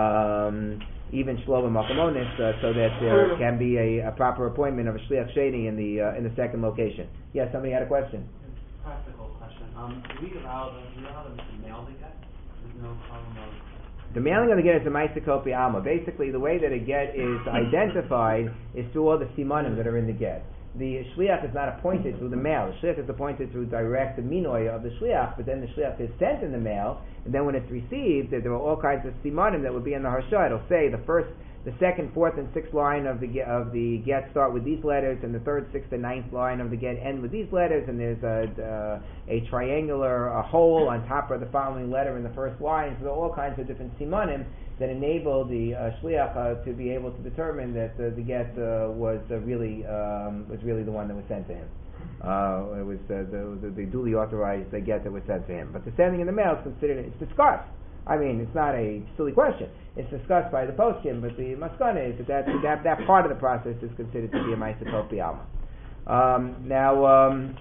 um, even shlomo makamonis, uh, so that there can be a, a proper appointment of a shliach sheni in the uh, in the second location. Yes, somebody had a question. Practical question. Um, do we allow the do we allow them to mail the get? There's no problem of. The mailing of the get is a ma'aser kopi alma. Basically, the way that a get is identified is through all the simanim that are in the get. The shliach is not appointed through the mail. The shliach is appointed through direct minoy of the shliach, but then the shliach is sent in the mail, and then when it's received, there are all kinds of simanim that would be in the harsha. It'll say the first the second, fourth, and sixth line of the of the get start with these letters, and the third, sixth, and ninth line of the get end with these letters, and there's a, a, a triangular a hole on top of the following letter in the first line. So there are all kinds of different simanim that enable the uh, shliach uh, to be able to determine that uh, the get uh, was uh, really um, was really the one that was sent to him. Uh, it was uh, the, the, the duly authorized uh, get that was sent to him. But the sending in the mail is considered, it's discussed. I mean, it's not a silly question. It's discussed by the poskim, but the maskana is that that, that that part of the process is considered to be a ma'aseh tov b'alma. Um, now, um,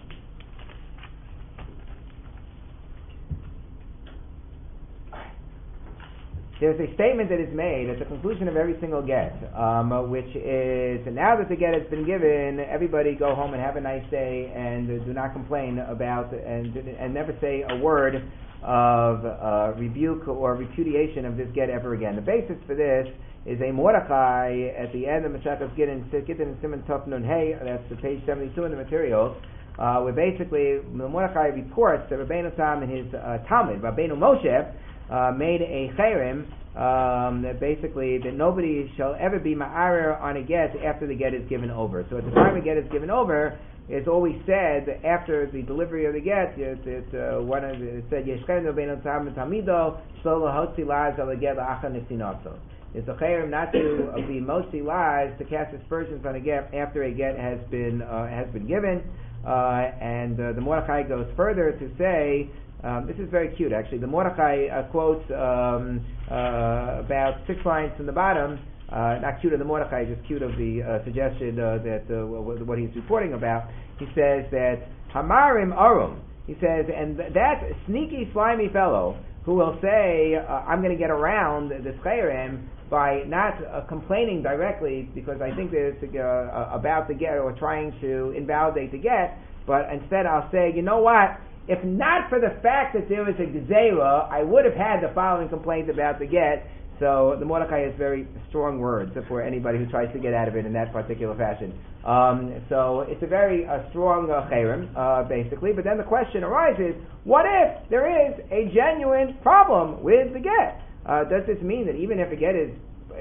there's a statement that is made at the conclusion of every single get, um, which is, now that the get has been given, everybody go home and have a nice day, and uh, do not complain about, and and never say a word of uh, rebuke or repudiation of this get ever again. The basis for this is a Mordechai at the end of Masechtas Gittin, Gittin and Siman Tov Nun Hey, that's the page seventy-two in the materials, uh, where basically Mordechai reports that Rabbeinu Tam and his uh, Talmud, Rabbeinu Moshe, uh, made a chayrim, um, that basically that nobody shall ever be ma'arer on a get after the get is given over. So at the time the get is given over, it's always said that after the delivery of the get, it, it, uh, one of the, it said Yeshken Rabbeinu Tam Tamido Shlo Hotzi Laz Al Get Acha Nifsinato. It's a chayrim not to uh, be mostly lies to cast aspersions on a get after a get has been uh, has been given, uh, and uh, the Mordechai goes further to say. Um, this is very cute, actually. The Mordechai uh, quotes um, uh, about six lines from the bottom. Uh, not cute of the Mordechai, just cute of the uh, suggestion uh, that uh, what he's reporting about. He says that Hamarim Arum. He says, and that sneaky, slimy fellow who will say, uh, "I'm going to get around this chayrim by not uh, complaining directly because I think there's uh, about the get or trying to invalidate the get, but instead I'll say, you know what? If not for the fact that there was a gezerah, I would have had the following complaint about the get." So the Mordechai has very strong words for anybody who tries to get out of it in that particular fashion. Um, so it's a very uh, strong uh, chayrim, uh, basically. But then the question arises: what if there is a genuine problem with the get? Uh, does this mean that even if a get is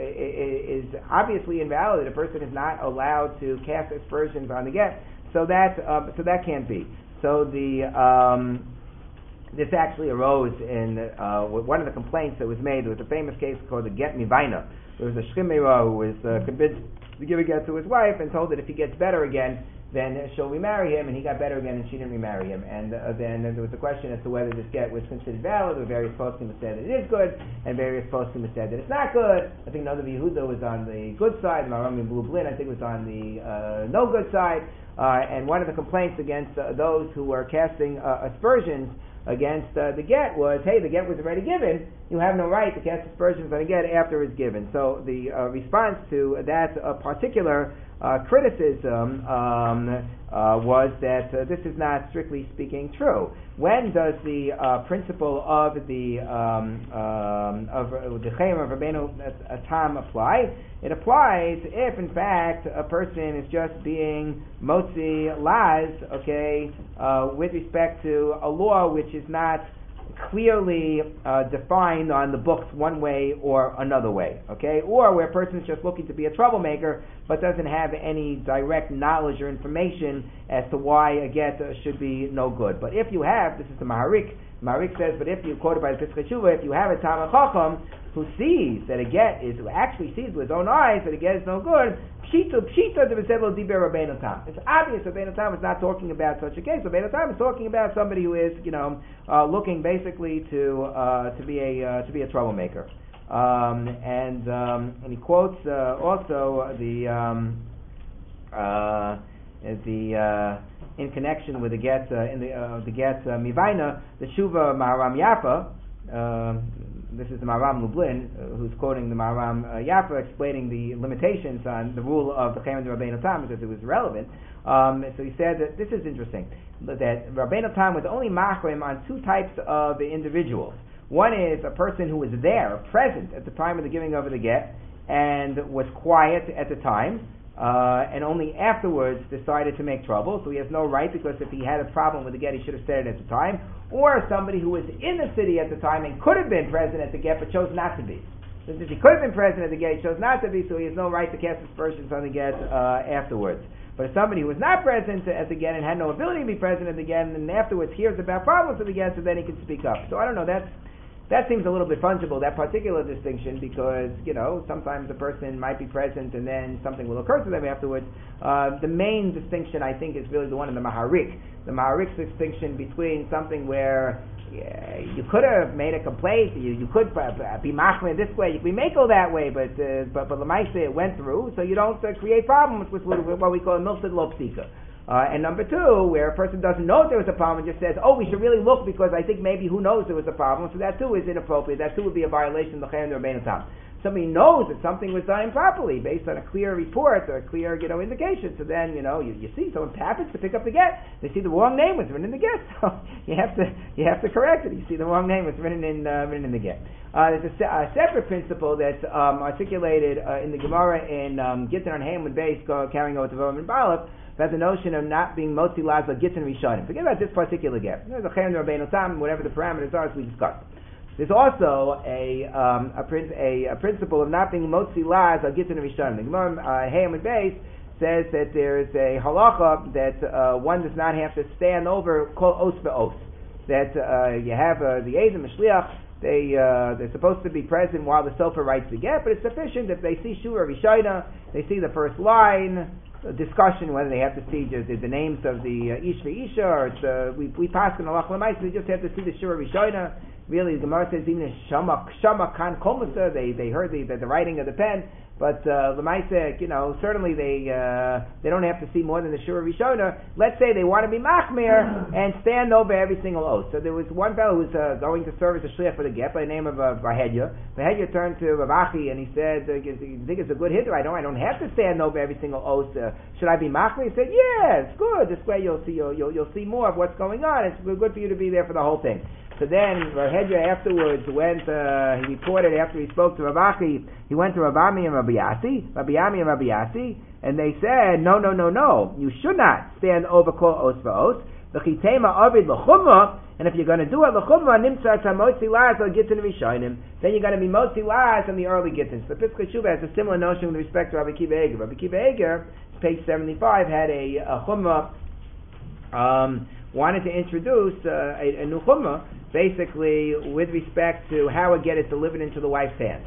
is obviously invalid, a person is not allowed to cast aspersions on the get? So that uh, so that can't be. So the um, this actually arose in uh, one of the complaints that was made. There was a famous case called the Get Mivaina. There was a Shchimera who was uh, convinced to give a get to his wife and told that if he gets better again, then she'll remarry him, and he got better again and she didn't remarry him. And uh, then there was a question as to whether this get was considered valid. There were various poskim who said that it is good, and various poskim who said that it's not good. I think Noda Yehuda was on the good side, Maram Blue Blin I think was on the uh, no good side. Uh, and one of the complaints against uh, those who were casting uh, aspersions against uh, the get was, hey, the get was already given. You have no right to cast aspersions on a get after it's given. So the uh, response to that uh, particular uh, criticism um, uh, was that uh, this is not strictly speaking true. When does the uh, principle of the um, um, of uh, the chayim of Rabbeinu Tam apply? It applies if, in fact, a person is just being motzi laz, okay, uh, with respect to a law which is not clearly uh, defined on the books one way or another way, okay, or where a person is just looking to be a troublemaker but doesn't have any direct knowledge or information as to why a get uh, should be no good. But if you have, this is the Maharik, Maharik says, but if you, quoted by the Pesach Tshuva, if you have a Talmid Chacham who sees that a get is, who actually sees with his own eyes that a get is no good, Pshita, Pshita, the V'sebel Diber Rabbeinu Tam. It's obvious Rabbeinu Tam is not talking about such a case. Rabbeinu Tam is talking about somebody who is, you know, uh, looking basically to uh, to be a uh, to be a troublemaker. Um, and um, and he quotes uh, also the um, uh, the uh, in connection with the get uh, in the uh, the get uh, Mivaina, the Shuva Maharam Yafa. Uh, This is the Maharam Lublin, uh, who's quoting the Maharam uh, Yafa, explaining the limitations on the rule of the Chayim and Rabbeinu Tam because it was relevant. Um, so he said that this is interesting, that Rabbeinu Tam was only machrim on two types of individuals. One is a person who was there, present at the time of the giving of the get, and was quiet at the time, uh, and only afterwards decided to make trouble. So he has no right, because if he had a problem with the get, he should have said it at the time. Or somebody who was in the city at the time and could have been present at the get but chose not to be. Since he could have been present at the get, he chose not to be, so he has no right to cast aspersions on the get uh, afterwards. But if somebody who was not present at the get and had no ability to be present at the get, and then afterwards hears about problems with the get, so then he can speak up. So I don't know, that's, that seems a little bit fungible, that particular distinction, because, you know, sometimes a person might be present and then something will occur to them afterwards. Uh, the main distinction, I think, is really the one in the Maharik. The Maharik's distinction between something where yeah, you could have made a complaint, you, you could uh, be machmir this way, you could be mako that way, but uh, but but Lamaisa it went through, so you don't uh, create problems with what we call a milsid lo psika. Uh, and number two, where a person doesn't know there was a problem and just says, oh, we should really look because I think maybe who knows there was a problem, so that too is inappropriate, that too would be a violation of the Chayim Rabbeinu Tam. Somebody knows that something was done improperly based on a clear report or a clear, you know, indication. So then, you know, you, you see someone happens to pick up the get. They see the wrong name was written in the get. So you have to you have to correct it. You see the wrong name was written in uh, written in the get. Uh, there's a, se- a separate principle that's um, articulated uh, in the Gemara in um, Gittin on Haman base, go, carrying over to Roman Balaf. That's the notion of not being motzi laz or Gittin rishonim. Forget about this particular get. There's a Chayim Rabbeinu Tam, whatever the parameters are, as we discussed. There's also a um, a, prin- a a principle of not being motzi laz or gittin rishonim. The Gemara uh, Hayam Beis says that there's a halacha that uh, one does not have to stand over kol os ve'os. That uh, you have uh, the Eid and Mashliach. They uh, they're supposed to be present while the sofer writes the get, but it's sufficient if they see shura rishona, they see the first line. Discussion whether they have to see the, the, the names of the uh, ish v'isha, or it's, uh, we we pass in halach l'mais. They just have to see the shura rishona. Really, the Gemara says even in shama shama kan kolmasa, they they heard the, the the writing of the pen. But uh, l'maisa, you know, certainly they uh, they don't have to see more than the shura rishona. Let's say they want to be machmir and stand over every single oath. So there was one fellow who was uh, going to serve as a shliach for the get by the name of uh, Bahedya. Bahedya turned to Rav Achi and he said, uh, "You think it's a good hitter? I don't. I don't have to stand over every single oath. Uh, should I be machmir?" He said, "Yeah, it's good. This way you'll see you'll, you'll you'll see more of what's going on. It's good for you to be there for the whole thing." So then Rahedra afterwards went, uh, he reported after he spoke to Rav Achi, he went to Rav Ami and Rabbi Yassi, Rabbi Ami and Rabbi Yassi, and they said, no, no, no, no, you should not stand over kol os va'os, v'chitema avid l'chumma, and if you're going to do it l'chumma, nimtzat ha-motzi laz al-gittin rishonim, then you're going to be motzi laz in the early gittins. So Piskei Teshuva has a similar notion with respect to Rabbi Kiva Eger. Rabbi Kiva Eger, page seventy-five, had a, a chumma, um, wanted to introduce uh, a, a new chumma, basically with respect to how a get is delivered into the wife's hands.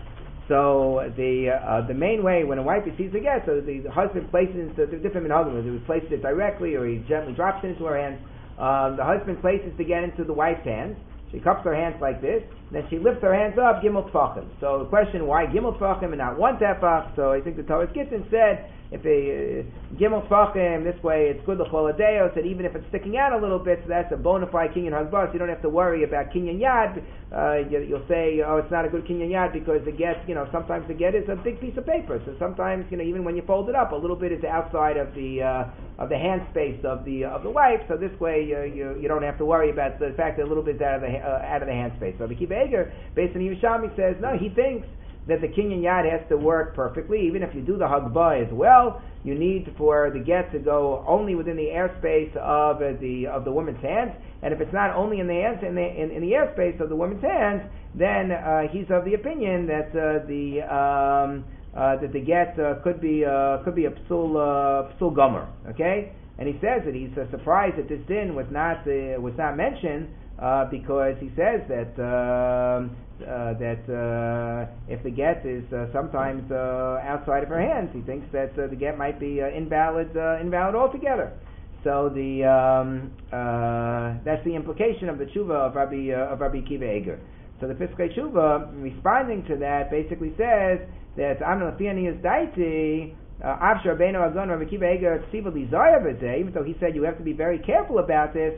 So the uh, the main way when a wife receives a get, so the, the husband places it into the different minhagim, he places it directly or he gently drops it into her hands. Um, the husband places the get into the wife's hands. She cups her hands like this. Then she lifts her hands up, gimel tfachim. So the question, why gimel tfachim and not one tefach? So I think the Torah Gittin said, if a uh, gimel tfachim, this way it's good l'chol hadeo, said even if it's sticking out a little bit, so that's a bona fide kinyan hagbas, you don't have to worry about kinyan yad. Uh, you, you'll say, oh, it's not a good kinyan yad because the get, you know, sometimes the get is a big piece of paper. So sometimes, you know, even when you fold it up, a little bit is outside of the uh, of the hand space of the of the wife. So this way, uh, you you don't have to worry about the fact that a little bit is out of the uh, out of the hand space. So Rabbi Kiva Eger, based on Yerushalmi, says no. He thinks that the kinyan yad has to work perfectly. Even if you do the hagbah as well, you need for the get to go only within the airspace of uh, the of the woman's hands. And if it's not only in the hands in the in, in the airspace of the woman's hands, then uh, he's of the opinion that uh, the um, uh, that the get uh, could be uh, could be a psul uh, psul gomer. Okay, and he says that he's uh, surprised that this din was not uh, was not mentioned. Uh, because he says that uh, uh, that uh, if the get is uh, sometimes uh, outside of her hands, he thinks that uh, the get might be uh, invalid uh, invalid altogether. So the um, uh, that's the implication of the tshuva of Rabbi uh, of Rabbi Kiva Eger. So the Piskei Teshuva, responding to that, basically says that Amnon Lafiani is daiti. Avshar Beino Agon Rabbi Kiva Eger Tzivah Lizaya B'Zeh. Even though he said you have to be very careful about this.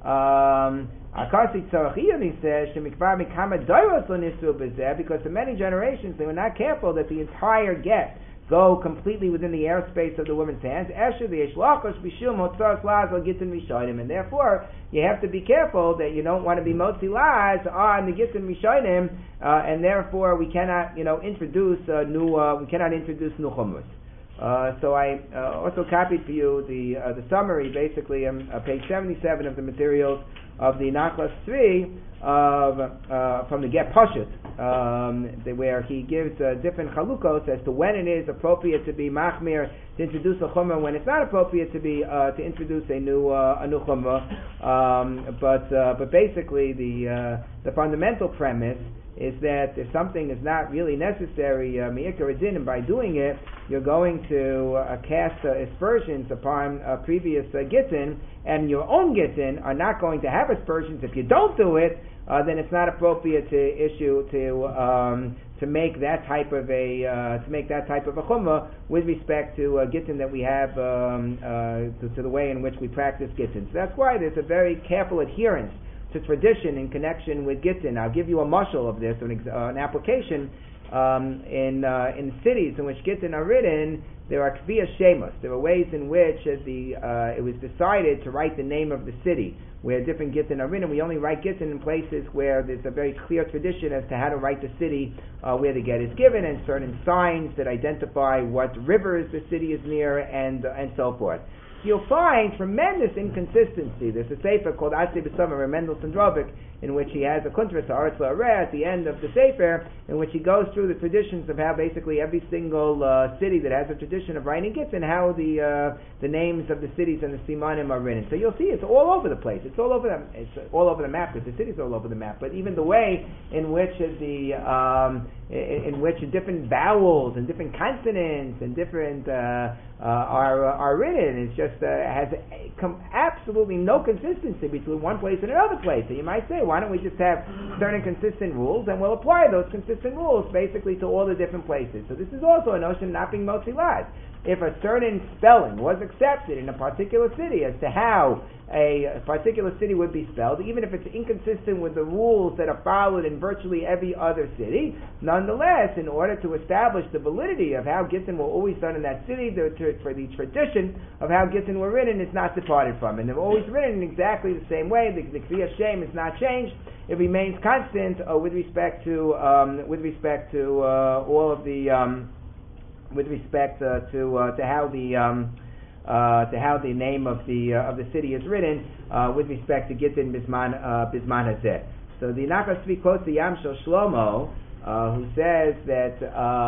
Um, Akasi Tzarachiyah, he says, Shemikvar Mikama Dairos Lanisu B'Zeh, because for many generations they were not careful that the entire get go completely within the airspace of the woman's hands. Esher the Yeshlachos Bishum Hotzas Laz Al Gittin Rishonim, and therefore you have to be careful that you don't want to be Motzi Laz on the Gittin Rishonim, uh, and therefore we cannot, you know, introduce uh, new, uh, we cannot introduce new chumras. Uh, so I uh, also copied for you the uh, the summary, basically on uh, page seventy-seven of the materials, of the Nachlas three of uh, from the Get Pashut, um, the, where he gives uh, different chalukos as to when it is appropriate to be machmir to introduce a chumrah, when it's not appropriate to be uh, to introduce a new uh, a new chumrah. Um, but uh, but basically the uh, the fundamental premise is that if something is not really necessary, mi'ikar adin, and by doing it, you're going to uh, cast uh, aspersions upon uh, previous uh, gittin, and your own gittin are not going to have aspersions. If you don't do it, uh, then it's not appropriate to issue to um, to make that type of a uh, to make that type of a chumrah with respect to uh, gittin that we have um, uh, to, to the way in which we practice gittin. So that's why there's a very careful adherence to tradition in connection with gittin. I'll give you a mashal of this, an, ex- uh, an application. Um, in uh, in cities in which gittin are written, there are kviyas shemos. There are ways in which uh, the uh, it was decided to write the name of the city where different gittin are written. We only write gittin in places where there's a very clear tradition as to how to write the city uh, where the get is given, and certain signs that identify what rivers the city is near, and uh, and so forth. You'll find tremendous inconsistency. There's a sefer called Aseh B'Summer, Mendelssohn Drovik, in which he has a kuntras Haaretz La'areh at the end of the sefer, in which he goes through the traditions of how basically every single uh, city that has a tradition of writing gets, and how the uh, the names of the cities and the simanim are written. So you'll see it's all over the place. It's all over the it's all over the map, because the cities are all over the map. But even the way in which the um, in, in which different vowels and different consonants and different uh, uh, are uh, are written, it's just uh, has com- absolutely no consistency between one place and another place. So you might say, why don't we just have certain consistent rules, and we'll apply those consistent rules basically to all the different places. So this is also a notion of not being motzi lad. If a certain spelling was accepted in a particular city as to how a, a particular city would be spelled, even if it's inconsistent with the rules that are followed in virtually every other city, nonetheless, in order to establish the validity of how gittin were always done in that city, the, to, for the tradition of how gittin were written, it's not departed from. And they're always written in exactly the same way. The, the Kriyas Shem is not changed. It remains constant uh, with respect to um, with respect to uh, all of the um, with respect uh, to uh, to how the um, uh, to how the name of the uh, of the city is written uh, with respect to Gittin Bisman uh, Bisman Hazeh. So the Nachas Tzvi quotes the Yam Shel Shlomo, uh, who says that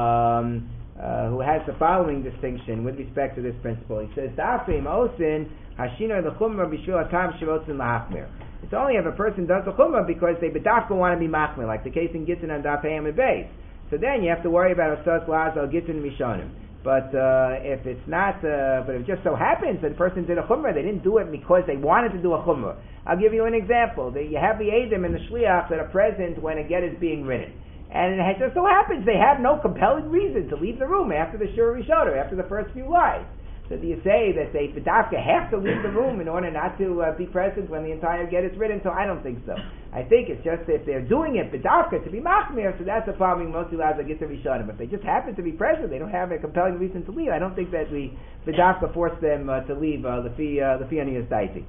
um, uh, who has the following distinction with respect to this principle. He says, "Dafim osin hashino lechumra b'shul atam shirotzin lahachmir." It's only if a person does the chumrah because they bedafka want to be machmir, like the case in Gittin and Daf Hayam and Beis. So then you have to worry about Asas Lazal Gittin Mishonim. But uh, if it's not, uh, but if it just so happens that the person did a chumrah, they didn't do it because they wanted to do a chumrah. I'll give you an example. You have the Eidim and the Shliach that are present when a get is being written. And it just so happens they have no compelling reason to leave the room after the Shur Rishoner, after the first few lines. So do you say that they B'dafka have to leave the room in order not to uh, be present when the entire get is written? So I don't think so. I think it's just if they're doing it B'dafka to be machmir, so that's a problem. Most lads get to Rishonim. If they just happen to be present, they don't have a compelling reason to leave. I don't think that we B'dafka force them uh, to leave uh, the fi uh, the Fianias Daiti.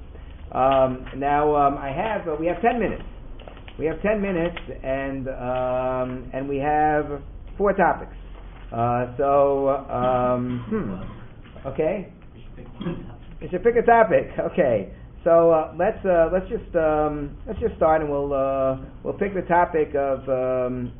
Um Now um, I have uh, we have ten minutes. We have ten minutes, and um, and we have four topics. Uh, so um, hmm. Okay, we should pick a topic. Okay, so uh, let's uh, let's just um, let's just start, and we'll uh, we'll pick the topic of. Um,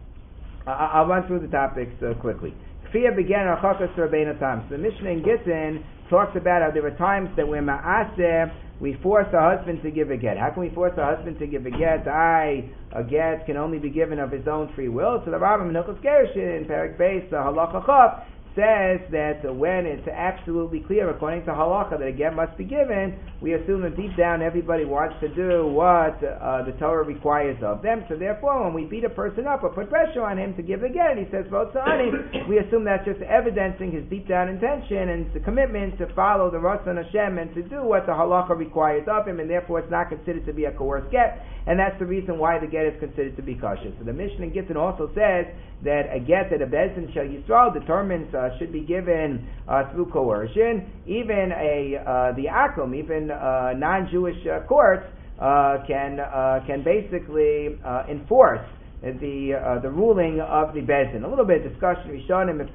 I- I'll run through the topics uh, quickly. Kfiyah began our chakas Rabbeinu Tam. So the Mishnah in Gittin talks about how there are times that we're ma'aseh, we force a husband to give a get. How can we force a husband to give a get? I, a get can only be given of his own free will. So the Rambam in Hilchos Gerushin, Perek Beis, Halacha Chaf, says that when it's absolutely clear, according to halacha, that a get must be given, we assume that deep down everybody wants to do what uh, the Torah requires of them. So therefore, when we beat a person up or put pressure on him to give a get, and he says Votzani, we assume that's just evidencing his deep down intention and the commitment to follow the Ratzon Hashem and to do what the halacha requires of him, and therefore it's not considered to be a coerced get, and that's the reason why the get is considered to be kosher. So the Mishnah in Gittin also says that a get that a Bezdin Shel Yisrael determines uh, should be given uh, through coercion. Even a uh, the akum, even uh, non-Jewish uh, courts uh, can uh, can basically uh, enforce the uh, the ruling of the Bezdin. A little bit of discussion Rishonim if that's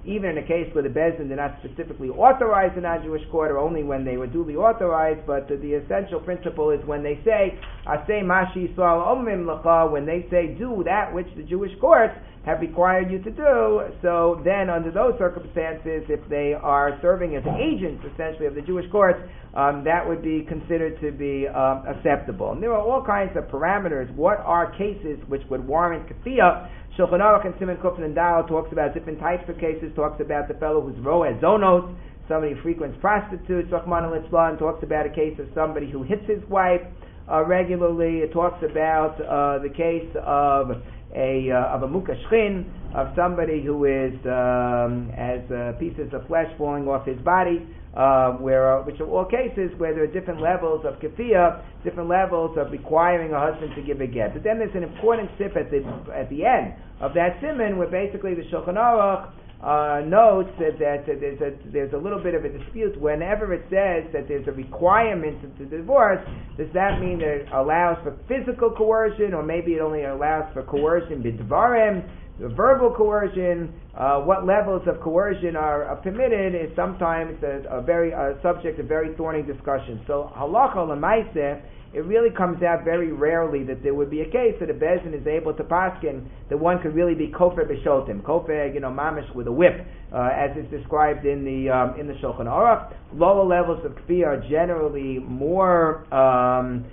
even in a case where the Bezdin did not specifically authorize the non-Jewish court, or only when they were duly authorized, but the, the essential principle is when they say, Aseh Mashi Yisrael Omrim Lacha, when they say, do that which the Jewish courts have required you to do, so then under those circumstances, if they are serving as agents, essentially, of the Jewish courts, um, that would be considered to be um, acceptable. And there are all kinds of parameters. What are cases which would warrant kafiyah? Shulchan Aruch and Siman Kuf and Dal talks about different types of cases, talks about the fellow who's roeh zonos, somebody who frequents prostitutes, Rahman al-Islam, talks about a case of somebody who hits his wife uh, regularly. It talks about uh, the case of a uh, of a mukashchin, of somebody who is um, has uh, pieces of flesh falling off his body, uh, where uh, which are all cases where there are different levels of kafiyah, different levels of requiring a husband to give a get. But then there's an important sip at the at the end of that siman, where basically the Shulchan Aruch Uh, notes that, that, that there's, a, there's a little bit of a dispute. Whenever it says that there's a requirement to divorce, does that mean that it allows for physical coercion, or maybe it only allows for coercion b'dvarim, verbal coercion? Uh, what levels of coercion are, are permitted is sometimes a, a very a subject of very thorny discussion. So halacha l'maaseh, it really comes out very rarely that there would be a case that a Bezdin is able to paskin that one could really be kofer b'shotim, kofer, you know, mamish with a whip, uh, as is described in the um, in the Shulchan Aruch. Lower levels of kfir are generally more um,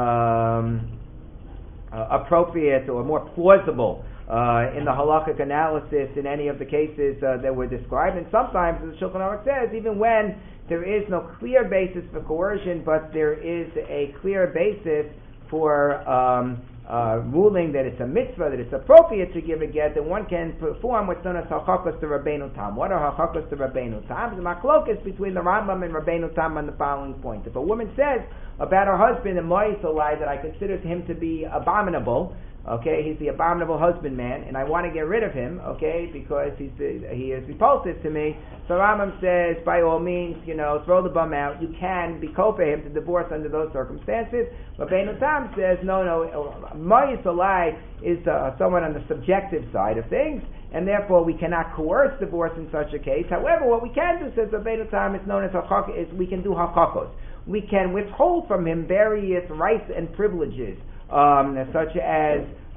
um, uh, appropriate or more plausible Uh, in the halakhic analysis in any of the cases uh, that were described. And sometimes, as the Shulchan Aruch says, even when there is no clear basis for coercion, but there is a clear basis for um, uh, ruling that it's a mitzvah, that it's appropriate to give a get, then one can perform what's known as hachakos to Rabbeinu Tam. What are hachakos to Rabbeinu Tam? The machlokes between the Rambam and Rabbeinu Tam on the following point. If a woman says about her husband in Mois Olai that I consider him to be abominable, okay, he's the abominable husbandman, and I want to get rid of him, okay, because he's the, he is repulsive to me. So Rambam says, by all means, you know, throw the bum out. You can be kofer him to divorce under those circumstances. Rabbeinu Tam says, no, no, Mois Olai is uh, someone on the subjective side of things, and therefore we cannot coerce divorce in such a case. However, what we can do, says Rabbeinu Tam, is known as hachak, is we can do hakakos. We can withhold from him various rights and privileges, Um, such as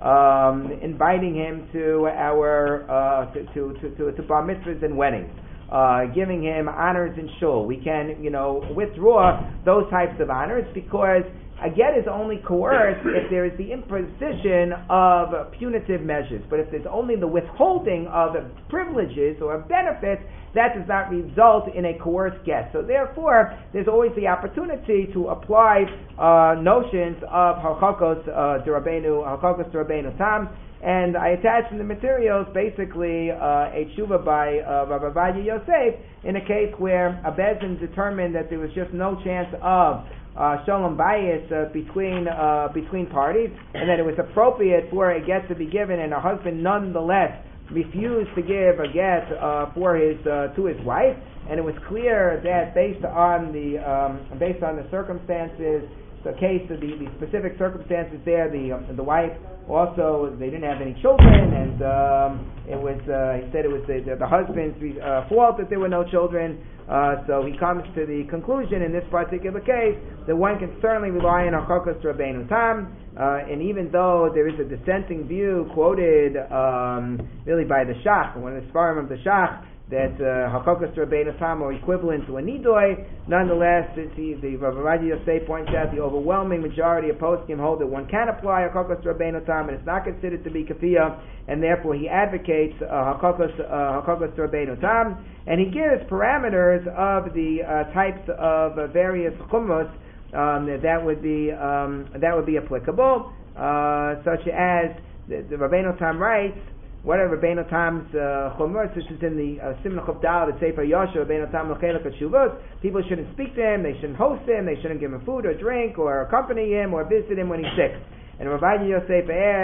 um, inviting him to our uh, to, to, to, to, to bar mitzvahs and weddings, uh, giving him honors in shul. We can, you know, withdraw those types of honors because a get is only coerced if there is the imposition of punitive measures. But if there's only the withholding of privileges or benefits, that does not result in a coerced get. So therefore, there's always the opportunity to apply uh, notions of halachos uh, to Rabbeinu, halachos to Rabbeinu Tam. And I attached in the materials basically uh, a tshuva by uh, Rabbi Ovadia Yosef in a case where a Bezdin determined that there was just no chance of Uh, shalom bayis uh, between uh, between parties, and that it was appropriate for a get to be given, and her husband nonetheless refused to give a get uh, for his uh, to his wife, and it was clear that based on the um, based on the circumstances, the case of the, the specific circumstances there, the um, the wife also they didn't have any children, and um, it was uh, he said it was the, the, the husband's uh, fault that there were no children. Uh, so he comes to the conclusion in this particular case that one can certainly rely on hachakos to Rabbeinu Tam, uh, and even though there is a dissenting view quoted um, really by the Shach, one of the Sfarim of the Shach, that hachakos to Rabbeinu Tam are equivalent to a nidoy, nonetheless, the, the Rabbi Ovadia Yosef points out the overwhelming majority of poskim hold that one can apply hachakos to Rabbeinu Tam, and it's not considered to be kafiyah, and therefore he advocates hachakos uh, hachakos to Rabbeinu Tam, and he gives parameters of the uh, types of uh, various chumros um, that would be um, that would be applicable, uh, such as the, the Rabbeinu Tam writes. What are Rabbeinu Tam's uh, chumros? This is in the uh, Siman Chuf Dal, the Sefer Yosher, Rabbeinu Tam l'chelik ha'tshuvos. People shouldn't speak to him, they shouldn't host him, they shouldn't give him food or drink or accompany him or visit him when he's sick. And Rabbi Yosef adds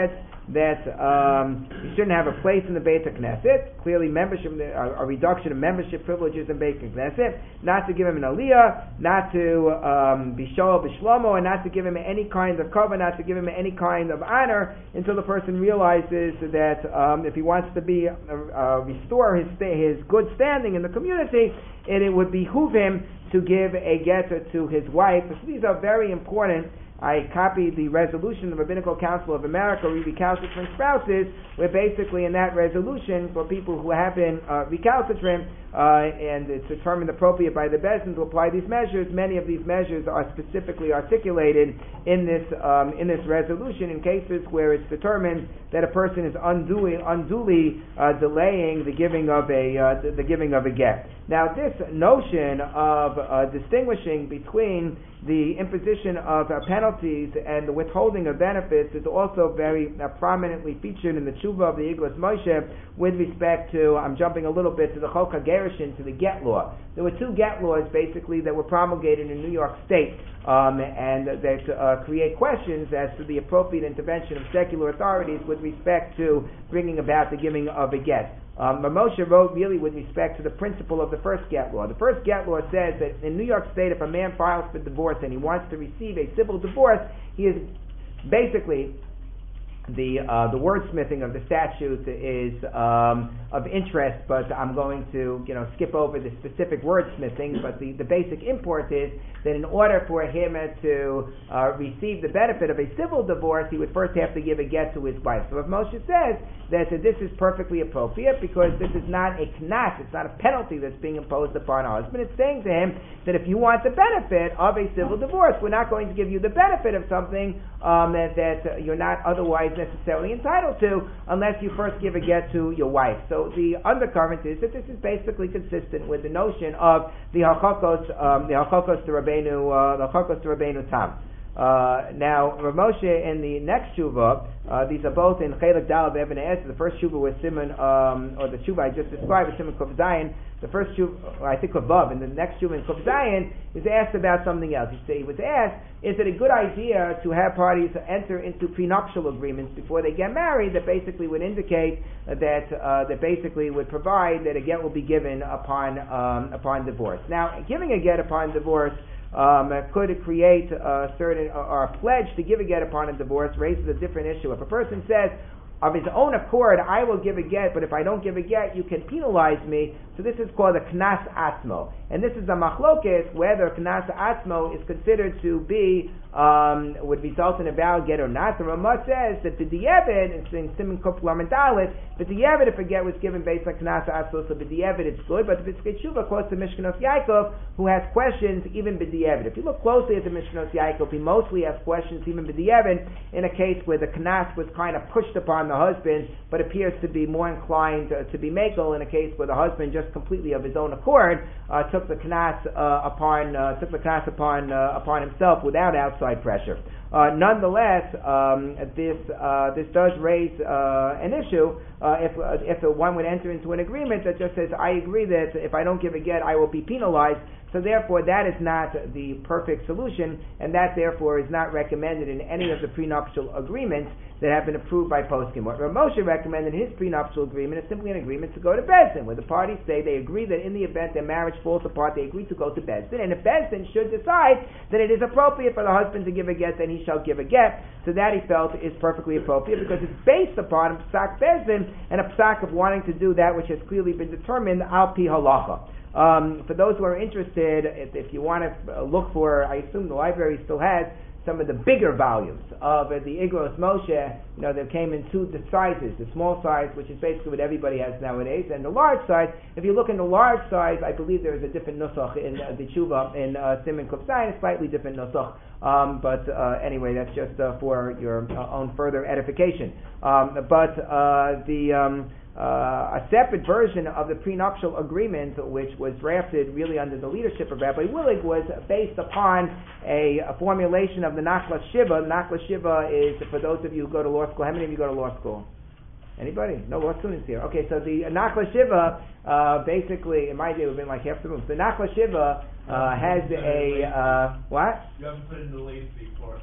that um, you shouldn't have a place in the Beit HaKnesset, clearly membership, a, a reduction of membership privileges in Beit HaKnesset, not to give him an aliyah, not to um, be shoel b'shlomo, and not to give him any kind of cover, not to give him any kind of honor until the person realizes that um, if he wants to be uh, uh, restore his his good standing in the community, and it would behoove him to give a get to his wife. So these are very important. I copied the resolution of the Rabbinical Council of America, recalcitrant spouses, where basically in that resolution, for people who have been uh, recalcitrant, uh, and it's determined appropriate by the Bezdin to apply these measures, many of these measures are specifically articulated in this um, in this resolution in cases where it's determined that a person is unduly, unduly uh, delaying the giving of a uh, the, the giving of a get. Now, this notion of uh, distinguishing between the imposition of uh, penalties and the withholding of benefits is also very uh, prominently featured in the tshuva of the Igros Moshe with respect to, I'm jumping a little bit to the Chok HaGerishin, to the get law. There were two get laws basically that were promulgated in New York State um, and that uh, create questions as to the appropriate intervention of secular authorities with respect to bringing about the giving of a get. Um, Moshe wrote really with respect to the principle of the first get law. The first get law says that in New York State, if a man files for divorce and he wants to receive a civil divorce, he is basically the uh, the wordsmithing of the statute is um, of interest, but I'm going to you know skip over the specific wordsmithing. But the, the basic import is that in order for him to uh, receive the benefit of a civil divorce, he would first have to give a get to his wife. So if Moshe says that this is perfectly appropriate because this is not a knas, it's not a penalty that's being imposed upon a husband, it's saying to him that if you want the benefit of a civil divorce, we're not going to give you the benefit of something um, that, that you're not otherwise necessarily entitled to unless you first give a get to your wife. So the undercurrent is that this is basically consistent with the notion of the halachos, um, the halachos to Rabbeinu, uh, the halachos to Rabbeinu Tam. Uh, now, Rav Moshe in the next tshuva, uh, these are both in Chelek Daled Even HaEzer. The first tshuva was Simon, um, or the tshuva I just described was Simon Kuf Zayin. The first tshuva, I think Vav, and the next tshuva in Kuf Zayin is asked about something else. He, say, he was asked, is it a good idea to have parties enter into prenuptial agreements before they get married that basically would indicate uh, that uh, that basically would provide that a get will be given upon um, upon divorce. Now, giving a get upon divorce Um, could it create a certain or a pledge to give a get upon a divorce raises a different issue. If a person says of his own accord, I will give a get, but if I don't give a get, you can penalize me. So this is called a knas atzmo, and this is a machlokes whether knas atzmo is considered to be um, would result in a valid get or not. The Ramah says that the di'evid, it's in Siman Kuf Lamed Dalet, but the di'evid if a get was given based on knas atzmo, so the di'evid it's good. But if it's Tshuva close to Mishkanos Yaakov, who has questions even b'di'evid. If you look closely at the Mishkanos Yaakov, he mostly has questions even b'di'evid in a case where the knas was kind of pushed upon the husband, but appears to be more inclined uh, to be makel in a case where the husband just completely of his own accord uh, took the knas uh, upon uh, took the knas upon uh, upon himself without outside pressure. Uh, nonetheless, um, this uh, this does raise uh, an issue uh, if uh, if one would enter into an agreement that just says I agree that if I don't give a get I will be penalized. So therefore, that is not the perfect solution, and that therefore is not recommended in any of the prenuptial agreements that have been approved by poskim. What Rav Moshe recommended in his prenuptial agreement is simply an agreement to go to Bezdin, where the parties say they agree that in the event their marriage falls apart, they agree to go to Bezdin, and if Bezdin should decide that it is appropriate for the husband to give a get, then he shall give a get. So that he felt is perfectly appropriate because it's based upon a psak Bezdin and a psak of wanting to do that which has clearly been determined al pi halacha. Um, for those who are interested, if, if you want to look for, I assume the library still has some of the bigger volumes of uh, the Igros Moshe. You know, they came in two sizes: the small size, which is basically what everybody has nowadays, and the large size. If you look in the large size, I believe there is a different nusach in uh, the tshuva in uh, Siman Kuf Zayin, a slightly different nusach. Um, but uh, anyway, that's just uh, for your uh, own further edification. Um, but uh, the um, Uh, a separate version of the prenuptial agreement, which was drafted really under the leadership of Rabbi Willig, was based upon a, a formulation of the Nachlas Shiva. Nachlas Shiva is, for those of you who go to law school, how many of you go to law school? Anybody? No law students here. Okay, so the Nachlas Shiva, uh, basically, in my day, would have been like half the room. So Nachlas Shiva uh, has a, uh, what? You haven't put in the late fee for it.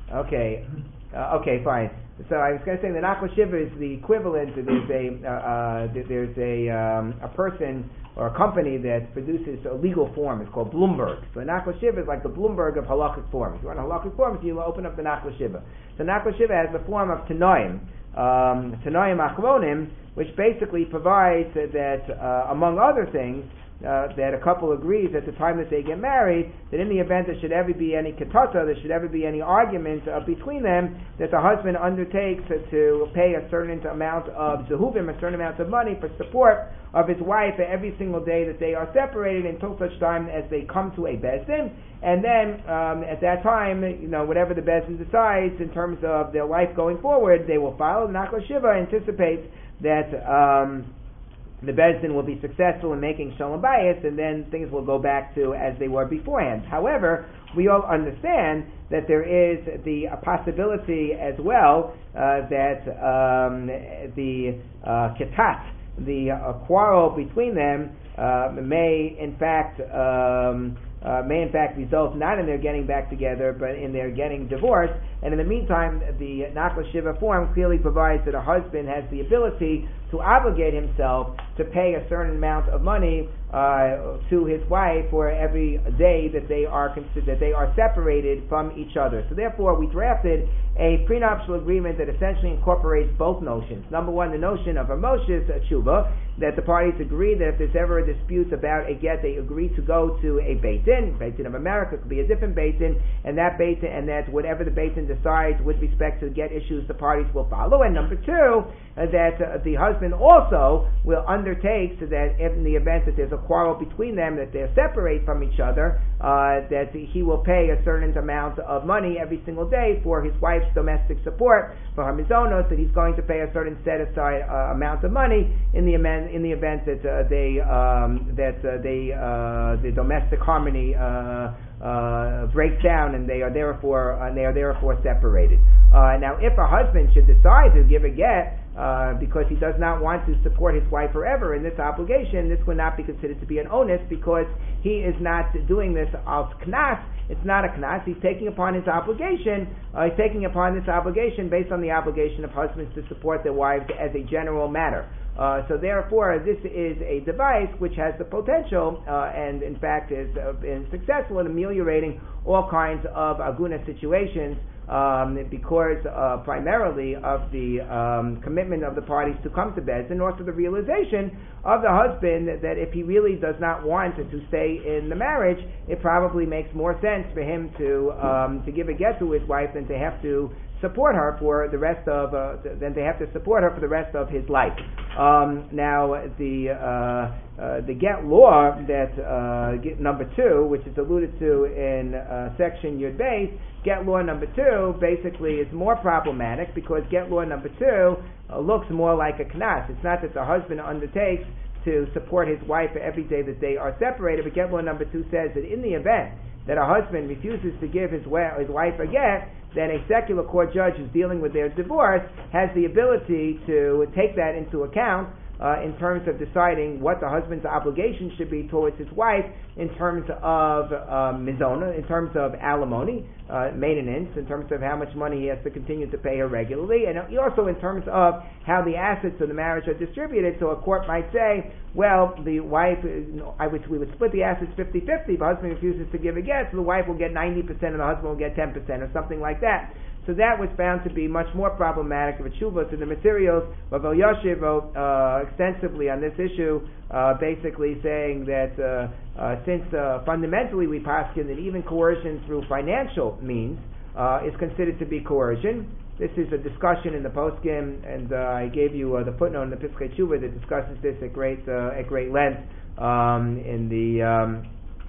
Okay, uh, okay, fine. So I was going to say the Nachla Shiva is the equivalent. There's a uh, uh, there's a um, a person or a company that produces a legal form. It's called Bloomberg. So Nachla Shiva is like the Bloomberg of halakhic forms. If you want halakhic forms, you open up the Nachla Shiva. So Nachla Shiva has the form of Tanoim, um, Tanoim Achronim, which basically provides that, uh, among other things, Uh, that a couple agrees at the time that they get married, that in the event there should ever be any katata, there should ever be any argument uh, between them, that the husband undertakes uh, to pay a certain amount of zehuvim, a certain amount of money for support of his wife every single day that they are separated until such time as they come to a bezdin, and then um, at that time, you know, whatever the bezdin decides in terms of their life going forward, they will follow. The Nachla Shiva anticipates that um, the Bezdin will be successful in making Shalom Bayis, and then things will go back to as they were beforehand. However, we all understand that there is the uh, possibility as well uh, that um, the uh, ketat, the uh, quarrel between them, uh, may in fact um, uh, may in fact result not in their getting back together, but in their getting divorced. And in the meantime, the Nachla Shiva form clearly provides that a husband has the ability to obligate himself to pay a certain amount of money uh, to his wife for every day that they are considered, that they are separated from each other. So therefore, we drafted a prenuptial agreement that essentially incorporates both notions. Number one, the notion of a Moshe's tshuva, that the parties agree that if there's ever a dispute about a get, they agree to go to a Beit Din. Beit Din of America could be a different Beit Din, and that Beit Din, and that whatever the Beit Din decides with respect to get issues, the parties will follow. And number two, uh, that uh, the husband also will undertake so that if in the event that there's a quarrel between them, that they're separate from each other, uh, that he will pay a certain amount of money every single day for his wife's domestic support, for her mizonos, that he's going to pay a certain set aside uh, amount of money in the event in the event that uh, they um, that uh, they uh, the domestic harmony uh, uh, breaks down and they are therefore uh, they are therefore separated. Uh, now, if a husband should decide to give a get uh, because he does not want to support his wife forever in this obligation, this would not be considered to be an onus because he is not doing this as knas. It's not a knas. He's taking upon his obligation. Uh, he's taking upon this obligation based on the obligation of husbands to support their wives as a general matter. Uh, so therefore, this is a device which has the potential, uh, and in fact has uh, been successful in ameliorating all kinds of aguna situations, um, because uh, primarily of the um, commitment of the parties to come to bed, and also the realization of the husband that if he really does not want to stay in the marriage, it probably makes more sense for him to um, to give a get to his wife than to have to support her for the rest of uh, then they have to support her for the rest of his life. Um, now the uh, uh, the get law that uh, get number two, which is alluded to in uh, section Yud Beis, get law number two basically is more problematic because get law number two uh, looks more like a knas. It's not that the husband undertakes to support his wife every day that they are separated, but get law number two says that in the event that a husband refuses to give his, wa- his wife a get, then a secular court judge who's dealing with their divorce has the ability to take that into account uh, in terms of deciding what the husband's obligation should be towards his wife in terms of uh, mizona, in terms of alimony, uh, maintenance, in terms of how much money he has to continue to pay her regularly, and also in terms of how the assets of the marriage are distributed. So a court might say, well, the wife, I would, we would split the assets fifty-fifty. If the husband refuses to give a get, so the wife will get ninety percent and the husband will get ten percent or something like that. So that was found to be much more problematic of a tshuva to the materials. Rav Elyashiv wrote uh, extensively on this issue, uh, basically saying that uh, uh, since uh, fundamentally we paskin that even coercion through financial means uh, is considered to be coercion. This is a discussion in the poskim, and uh, I gave you uh, the footnote in the Piskei Tshuva that discusses this at great uh, at great length um, in the um,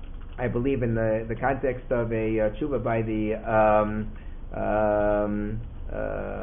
I believe in the, the context of a uh, tshuva by the um, um, uh,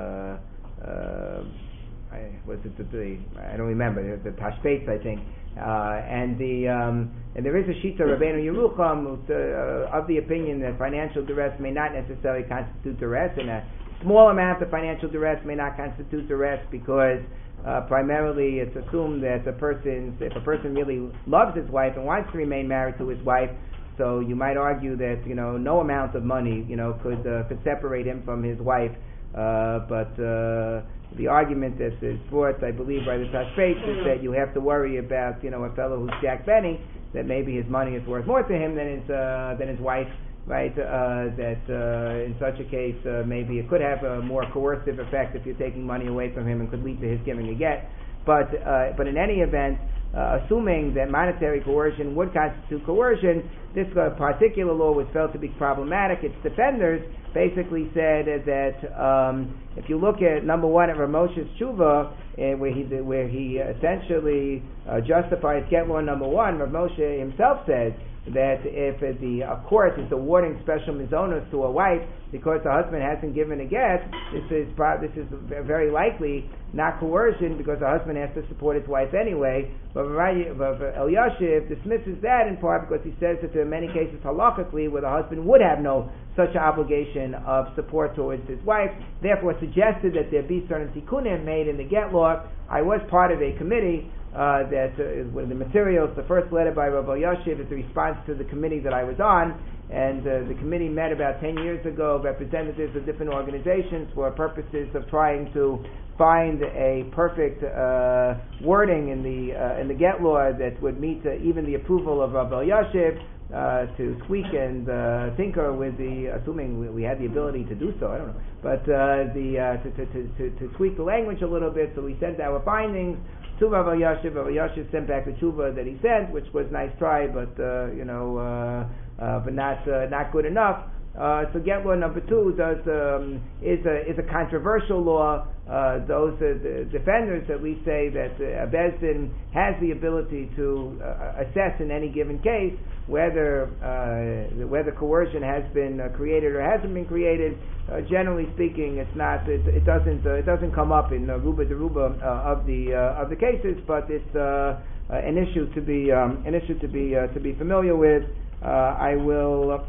uh, I, was it the, the I don't remember the Tashbetz, I think, uh, and the um, and there is a shita Rabbeinu Yerucham uh, of the opinion that financial duress may not necessarily constitute duress, and a small amount of financial duress may not constitute duress because uh, primarily it's assumed that a person, if a person really loves his wife and wants to remain married to his wife, So you might argue that, you know, no amount of money, you know, could uh, could separate him from his wife. Uh, but uh, the argument that is brought, I believe, by the Tashbetz is that you have to worry about, you know, a fellow who's Jack Benny, that maybe his money is worth more to him than his uh, than his wife, right? Uh, that uh, in such a case, uh, maybe it could have a more coercive effect if you're taking money away from him and could lead to his giving a get. But uh, but in any event, uh, assuming that monetary coercion would constitute coercion, this uh, particular law was felt to be problematic. Its defenders basically said that um, if you look at number one at Rav Moshe's tshuva, uh, where he where he essentially uh, justifies get law number one, Rav Moshe himself says that if uh, the uh, court is awarding special mizonos to a wife because the husband hasn't given a get, this is pro- this is very likely not coercion because the husband has to support his wife anyway. But Elyashiv dismisses that in part because he says that there are many cases halakhically where the husband would have no such obligation of support towards his wife, therefore suggested that there be certain tikkunim made in the get law. I was part of a committee uh, that uh, is with the materials. The first letter by Rav Elyashiv is the response to the committee that I was on, and uh, the committee met about ten years ago, representatives of different organizations for purposes of trying to find a perfect uh, wording in the uh, in the get law that would meet uh, even the approval of Rav Elyashiv, uh, to tweak and uh, tinker with the, assuming we, we had the ability to do so, I don't know, but uh, the uh, to, to, to, to tweak the language a little bit. So we sent our findings to Rav Elyashiv. Rav Elyashiv sent back the tshuva that he sent, which was nice try, but uh, you know, uh, uh, but not uh, not good enough. Uh, so get law number two does um, is a is a controversial law. Uh, those are the defenders that we say that uh, a Beis Din has the ability to uh, assess in any given case whether uh, whether coercion has been uh, created or hasn't been created. Uh, generally speaking, it's not. It, it doesn't. Uh, it doesn't come up in uh, Ruba Deruba uh, of the uh, of the cases, but it's uh, uh, an issue to be um, an issue to be uh, to be familiar with. Uh, I will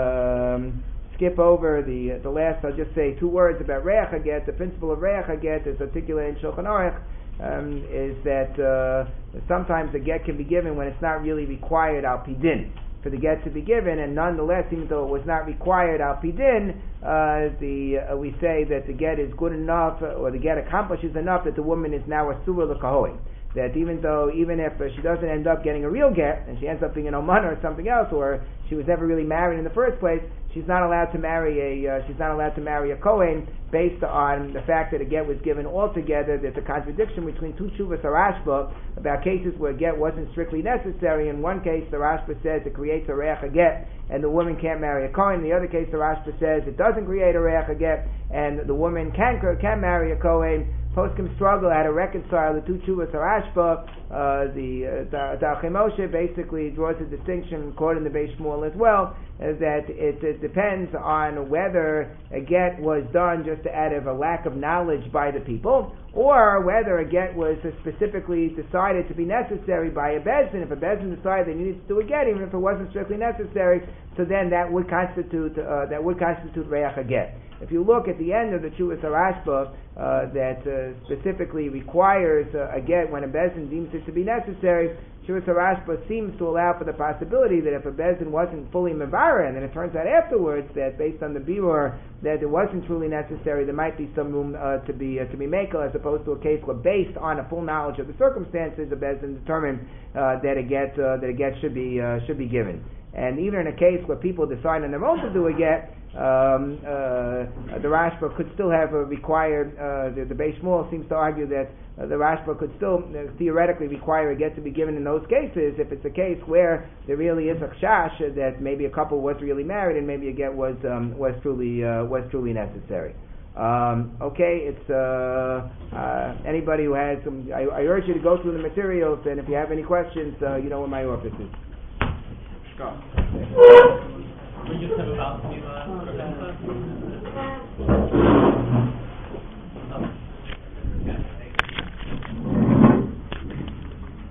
um, skip over the the last. I'll just say two words about Reach HaGet. The principle of Reach HaGet is articulated in Shulchan Aruch. Um, is that uh, sometimes a get can be given when it's not really required al pi din for the get to be given, and nonetheless, even though it was not required al pi din, uh, the uh, we say that the get is good enough, or the get accomplishes enough that the woman is now a surah l'kahoin. That even though, even if uh, she doesn't end up getting a real get, and she ends up being an almana or something else, or she was never really married in the first place, she's not allowed to marry a uh, she's not allowed to marry a kohen based on the fact that a get was given altogether. There's a contradiction between two tshuvas or Rashba about cases where a get wasn't strictly necessary. In one case, the Rashba says it creates a reach a get, and the woman can't marry a kohen. In the other case, the Rashba says it doesn't create a reach a get, and the woman can can marry a kohen. Poskim struggle how to reconcile the two tshuvas or Ashba. Uh, the uh, Darchei Moshe basically draws a distinction, according to Beis Shmuel as well, is that it, it depends on whether a get was done just out of a lack of knowledge by the people, or whether a get was specifically decided to be necessary by a Beis Din. If a Beis Din decided they needed to do a get, even if it wasn't strictly necessary, so then that would constitute uh, that would constitute Reach HaGet. If you look at the end of the Tshuvas Rashba, uh, that uh, specifically requires uh, a get when a Beis Din deems it to be necessary, Tshuvas Rashba seems to allow for the possibility that if a Beis Din wasn't fully Mevara, and then it turns out afterwards that based on the Birur that it wasn't truly necessary, there might be some room uh, to be uh, to be makel, as opposed to a case where based on a full knowledge of the circumstances, the Beis Din determined uh, that a get uh, that a get should be uh, should be given. And even in a case where people decide on their own to do a get, um, uh, the Rashba could still have a required, uh, the, the Beis Shmuel seems to argue that uh, the Rashba could still uh, theoretically require a get to be given in those cases if it's a case where there really is a chash that maybe a couple was really married and maybe a get was um, was truly uh, was truly necessary. Um, okay, it's uh, uh, anybody who has some, I, I urge you to go through the materials, and if you have any questions, uh, you know where my office is. We just have about to, uh,